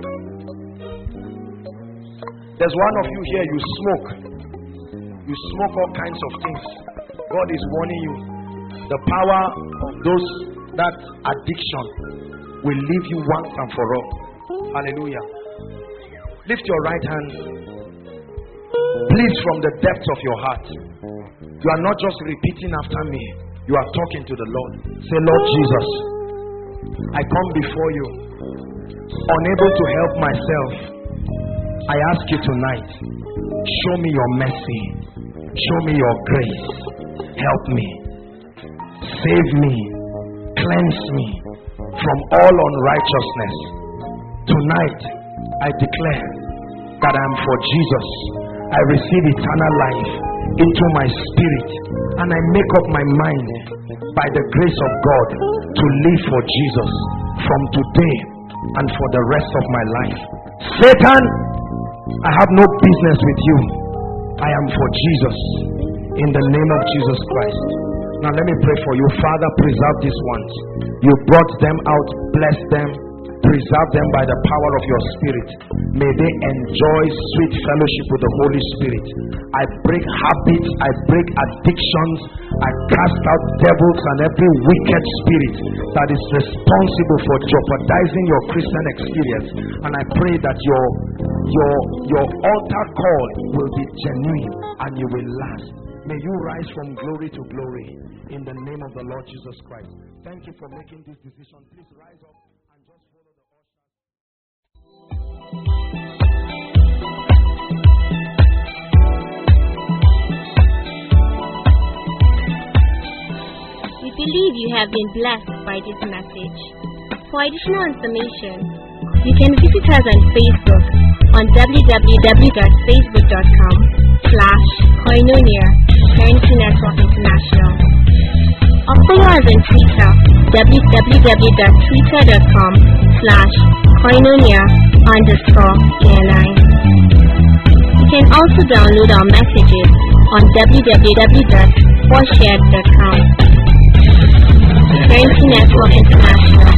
There's one of you here, you smoke. You smoke all kinds of things. God is warning you. The power of those, that addiction will leave you once and for all. Hallelujah. Lift your right hand. Please, from the depths of your heart. You are not just repeating after me. You are talking to the Lord. Say, Lord Jesus, I come before you, unable to help myself. I ask you tonight, show me your mercy. Show me your grace. Help me. Save me. Cleanse me from all unrighteousness. Tonight, I declare that I am for Jesus. I receive eternal life into my spirit, and I make up my mind by the grace of God to live for Jesus from today and for the rest of my life. Satan, I have no business with you. I am for Jesus, in the name of Jesus Christ. Now let me pray for you. Father, preserve these ones. You brought them out. Bless them. Preserve them by the power of your Spirit. May they enjoy sweet fellowship with the Holy Spirit. I break habits. I break addictions. I cast out devils and every wicked spirit that is responsible for jeopardizing your Christian experience. And I pray that your your your altar call will be genuine and you will last. May you rise from glory to glory in the name of the Lord Jesus Christ. Thank you for making this decision. Please rise up. We believe you have been blessed by this message. For additional information, you can visit us on Facebook on w w w dot facebook dot com slash Koinonia Currency Network International. Or follow us on Twitter, w w w dot twitter dot com slash Koinonia underscore K N I. You can also download our messages on w w w dot four shared dot com. Currency Network International.